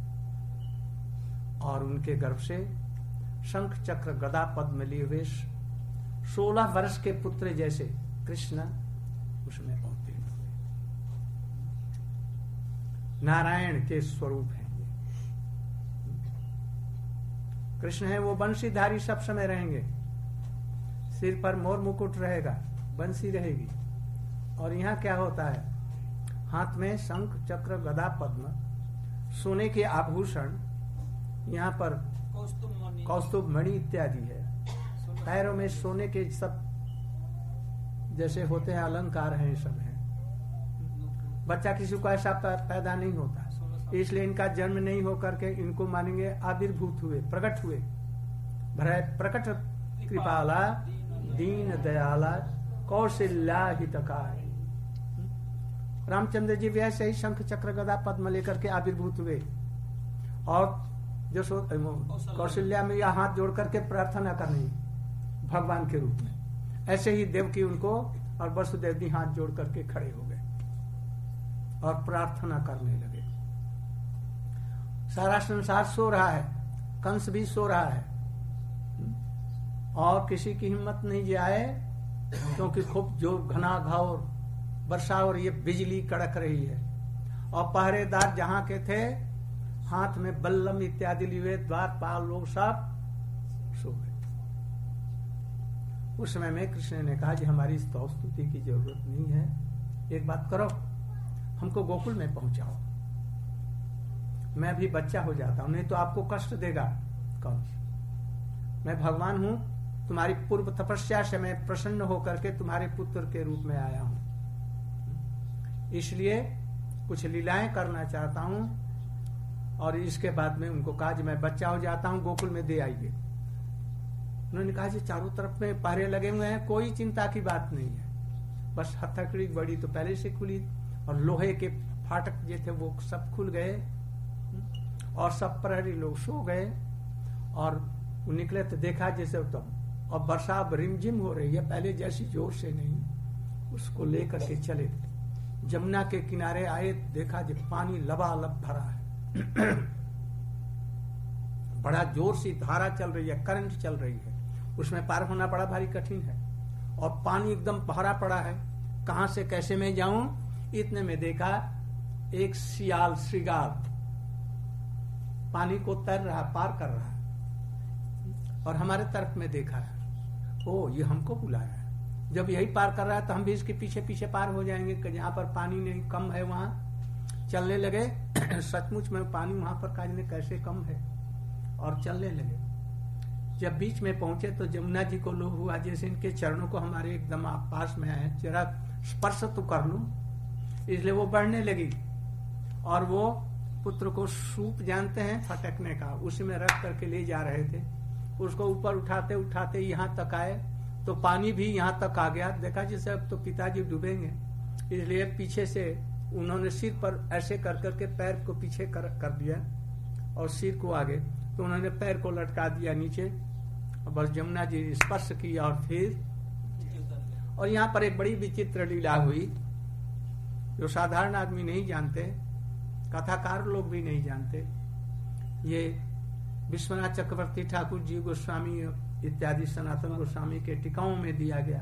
और उनके गर्भ से शंख चक्र गदा पद्म लिए हुए सोलह वर्ष के पुत्र जैसे कृष्ण उसमें अवतीर्ण हुए। नारायण के स्वरूप हैं ये। कृष्ण है वो बंशीधारी, सब समय रहेंगे। सिर पर मोर मुकुट रहेगा, बंसी रहेगी। और यहाँ क्या होता है? हाथ में शंख चक्र गदा पद्म, सोने के आभूषण, यहाँ पर कौस्तुभ मणि इत्यादि है। पैरों में सोने के सब जैसे होते हैं अलंकार हैं, सब हैं। बच्चा किसी को ऐसा पैदा नहीं होता, इसलिए इनका जन्म नहीं होकर के इनको मानेंगे आविर्भूत हुए, प्रकट हुए। प्रकट कृपाला दीन दयाला कौशल्या हितकारी। रामचंद्र जी भी ऐसे ही शंख चक्र गदा पद्म लेकर के आविर्भूत हुए, और जो कौशल्या में यह हाथ जोड़ करके प्रार्थना करनी भगवान के रूप में। ऐसे ही देवकी उनको और वसुदेव जी हाथ जोड़ करके खड़े हो गए और प्रार्थना करने लगे। सारा संसार सो रहा है, कंस भी सो रहा है, और किसी की हिम्मत नहीं जाए, क्योंकि खूब जो घना घोर वर्षा और ये बिजली कड़क रही है। और पहरेदार जहां के थे हाथ में बल्लम इत्यादि लिए द्वारपाल लोग सब सो गए। उस समय में कृष्ण ने कहा कि हमारी स्तुति की जरूरत नहीं है, एक बात करो, हमको गोकुल में पहुंचाओ, मैं भी बच्चा हो जाता हूं, नहीं तो आपको कष्ट देगा कंस। मैं भगवान हूं, तुम्हारी पूर्व तपस्या से मैं प्रसन्न होकर के तुम्हारे पुत्र के रूप में आया हूं, इसलिए कुछ लीलाएं करना चाहता हूं। और इसके बाद में उनको कहा कि मैं बच्चा हो जाता हूं, गोकुल में दे आइए। उन्होंने कहा कि चारों तरफ में पहरे लगे हुए हैं, कोई चिंता की बात नहीं है, बस हथकड़ी बड़ी तो पहले से खुली, और लोहे के फाटक जो थे वो सब खुल गए, और सब प्रहरी लोग सो गए। और वो निकले तो देखा जैसे तो और वर्षा अब रिमझिम हो रही है, पहले जैसी जोर से नहीं। उसको लेकर के चले, जमुना के किनारे आए, देखा जब पानी लबालब भरा है, बड़ा जोर से धारा चल रही है, करंट चल रही है, उसमें पार होना बड़ा भारी कठिन है। और पानी एकदम भरा पड़ा है, कहां से कैसे मैं जाऊं। इतने में देखा एक सियाल श्रृगाल पानी को तर रहा, पार कर रहा है, और हमारे तरफ में देखा है, ओ ये हमको बुलाया है। जब यही पार कर रहा है तो हम भी इसके पीछे पीछे पार हो जाएंगे। जहां पर पानी नहीं कम है वहां चलने लगे। सचमुच में पानी वहां पर काजने कैसे कम है, और चलने लगे। जब बीच में पहुंचे तो जमुना जी को लोग हुआ जैसे इनके चरणों को हमारे एकदम पास में आए, जरा स्पर्श तो कर लूं, इसलिए वो बढ़ने लगी। और वो पुत्र को सूप जानते हैं फटकने का, उसी में रख करके ले जा रहे थे। उसको ऊपर उठाते उठाते यहाँ तक आए तो पानी भी यहाँ तक आ गया। देखा जैसे अब तो पिताजी डूबेंगे, इसलिए पीछे से उन्होंने सिर पर ऐसे कर करके पैर को पीछे कर, कर दिया और सिर को आगे, तो उन्होंने पैर को लटका दिया नीचे। और बस जमुना जी स्पर्श किया और फिर, और यहाँ पर एक बड़ी विचित्र लीला हुई जो साधारण आदमी नहीं जानते, कथाकार लोग भी नहीं जानते। ये विश्वनाथ चक्रवर्ती ठाकुर जी गोस्वामी इत्यादि सनातन गोस्वामी के टिकाओं में दिया गया।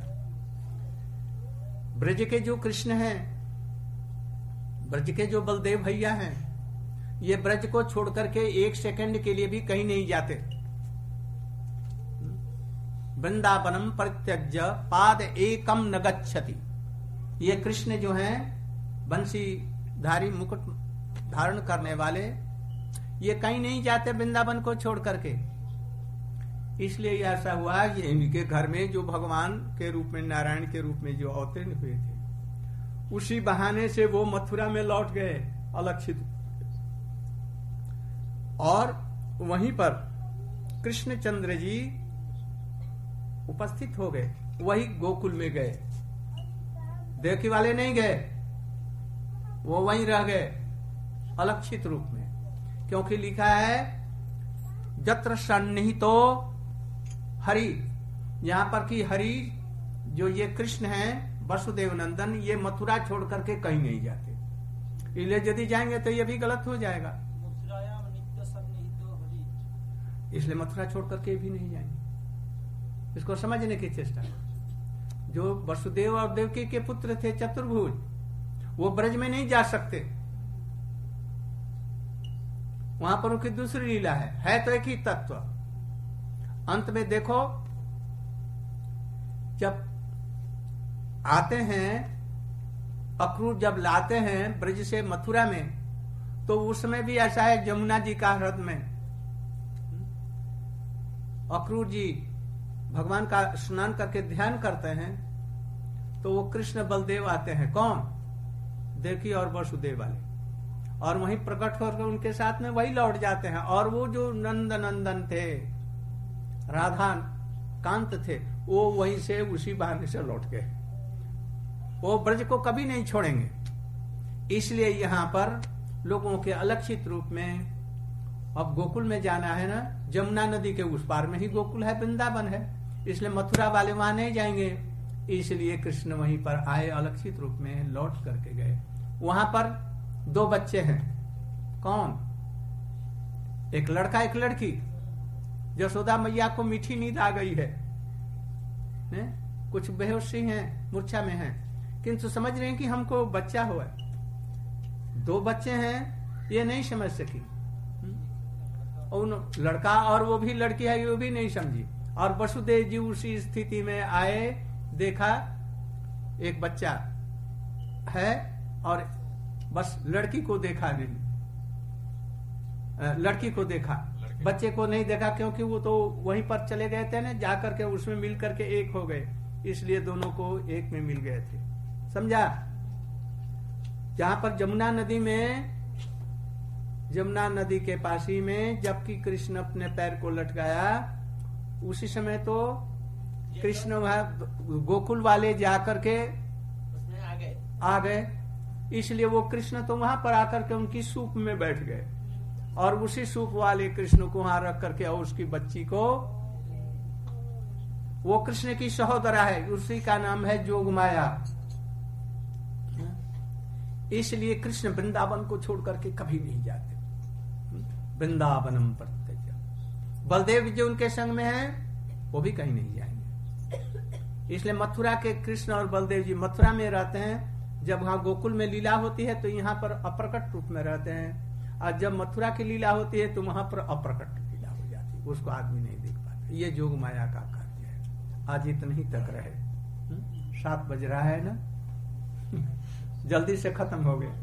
ब्रज के जो कृष्ण हैं, ब्रज के जो बलदेव भैया हैं, ये ब्रज को छोड़ करके एक सेकंड के लिए भी कहीं नहीं जाते। वृंदावनम परित्यज्य पाद एकम न गच्छति। ये कृष्ण जो हैं बंशीधारी मुकुट धारण करने वाले, ये कहीं नहीं जाते वृंदावन को छोड़ करके। इसलिए ऐसा हुआ कि इनके घर में जो भगवान के रूप में, नारायण के रूप में जो अवतीर्ण हुए थे, उसी बहाने से वो मथुरा में लौट गए अलक्षित। और वहीं पर कृष्णचंद्र जी उपस्थित हो गए, वही गोकुल में गए, देवकी वाले नहीं गए, वो वहीं रह गए अलक्षित रूप में, क्योंकि लिखा है जत्र सन्निहितो हरि, यहां पर कि हरि जो ये कृष्ण हैं वसुदेव नंदन, ये मथुरा छोड़ करके कहीं नहीं जाते, इसलिए यदि जाएंगे तो ये भी गलत हो जाएगा, इसलिए मथुरा छोड़ करके भी नहीं जाएंगे। इसको समझने की चेष्टा, जो वसुदेव और देवकी के पुत्र थे चतुर्भुज, वो ब्रज में नहीं जा सकते, वहां पर उनकी दूसरी लीला है है तो एक ही तत्व। अंत में देखो जब आते हैं अक्रूर, जब लाते हैं ब्रज से मथुरा में, तो उस समय भी ऐसा है जमुना जी का हृदय में अक्रूर जी भगवान का स्नान करके ध्यान करते हैं, तो वो कृष्ण बलदेव आते हैं, कौन? देवकी और वसुदेव वाले, और वहीं प्रकट होकर उनके साथ में वही लौट जाते हैं। और वो जो नंद नंदन थे, राधा कांत थे, वो वहीं से उसी बहाने से लौट गए, वो ब्रज को कभी नहीं छोड़ेंगे। इसलिए यहाँ पर लोगों के अलक्षित रूप में, अब गोकुल में जाना है ना, जमुना नदी के उस पार में ही गोकुल है, वृंदावन है, इसलिए मथुरा वाले वहां नहीं जाएंगे, इसलिए कृष्ण वहीं पर आए, अलक्षित रूप में लौट करके गए। वहां पर दो बच्चे हैं, कौन? एक लड़का एक लड़की। यशोदा मैया को मीठी नींद आ गई है, ने? कुछ बेहोशी हैं, मूर्छा में हैं, किंतु समझ रहे हैं कि हमको बच्चा हुआ। दो बच्चे हैं, ये नहीं समझ सकी, उन लड़का और वो भी लड़की है, वो भी नहीं समझी। और वसुदेव जी उसी स्थिति में आए, देखा एक बच्चा है और बस लड़की को देखा नहीं, लड़की को देखा, बच्चे को नहीं देखा, क्योंकि वो तो वहीं पर चले गए थे ना, जाकर के उसमें मिल करके एक हो गए, इसलिए दोनों को एक में मिल गए थे, समझा? जहां पर जमुना नदी में, जमुना नदी के पास ही में जबकि कृष्ण अपने पैर को लटकाया, उसी समय तो कृष्ण वहां गोकुल वाले जाकर के आ गए आ गए इसलिए वो कृष्ण तो वहां पर आकर के उनकी सूप में बैठ गए, और उसी सूप वाले कृष्ण को वहां रख करके और उसकी बच्ची को, वो कृष्ण की सहोदरा है, उसी का नाम है जोगमाया। इसलिए कृष्ण वृंदावन को छोड़ करके कभी नहीं जाते, वृंदावनम प्रत्यज। बलदेव जो उनके संग में है वो भी कहीं नहीं जाएंगे, इसलिए मथुरा के कृष्ण और बलदेव जी मथुरा में रहते हैं। जब वहां गोकुल में लीला होती है तो यहाँ पर अप्रकट रूप में रहते हैं, और जब मथुरा की लीला होती है तो वहां पर अप्रकट लीला हो जाती है, उसको आदमी नहीं देख पाता। ये जोग माया का कार्य है। आज इतना ही तक रहे, सात बज रहा है ना, जल्दी से खत्म हो गए।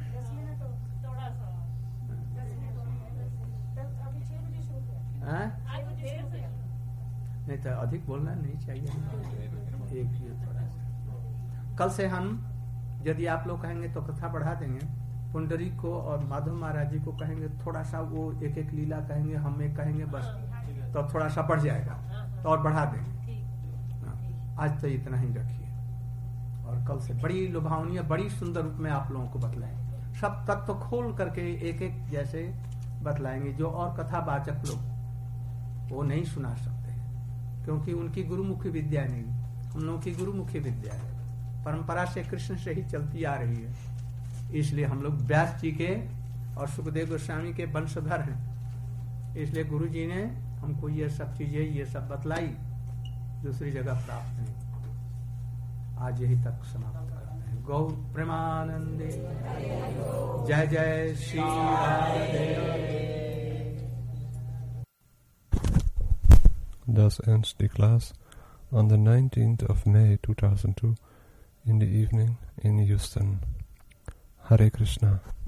नहीं तो अधिक बोलना नहीं चाहिए, एक ही थोड़ा सा। कल से हम यदि आप लोग कहेंगे तो कथा बढ़ा देंगे, पुंडरी को और माधव महाराज जी को कहेंगे थोड़ा सा, वो एक एक लीला कहेंगे, हम एक कहेंगे, बस तो थोड़ा सा बढ़ जाएगा, तो और बढ़ा देंगे। आज तो इतना ही रखिए, और कल से बड़ी लुभावनी, बड़ी सुंदर रूप में आप लोगों को बतलाएंगे, सब तत्व खोल करके एक एक जैसे बतलाएंगे, जो और कथावाचक लोग वो नहीं सुना सकते, क्योंकि उनकी गुरुमुखी विद्या नहीं, हम लोगों की गुरुमुखी विद्या है, परंपरा से कृष्ण से ही चलती आ रही है। इसलिए हम लोग व्यास जी के और सुखदेव गोस्वामी के वंशधर हैं, इसलिए गुरु जी ने हमको ये सब चीजें, ये सब बतलाई, दूसरी जगह प्राप्त नहीं। आज यही तक समाप्त करते हैं। गौ प्रेमानंदे, जय जय Shri Radhe.
Thus ends the class on the nineteenth of May two thousand two in the evening in Houston. Hare Krishna.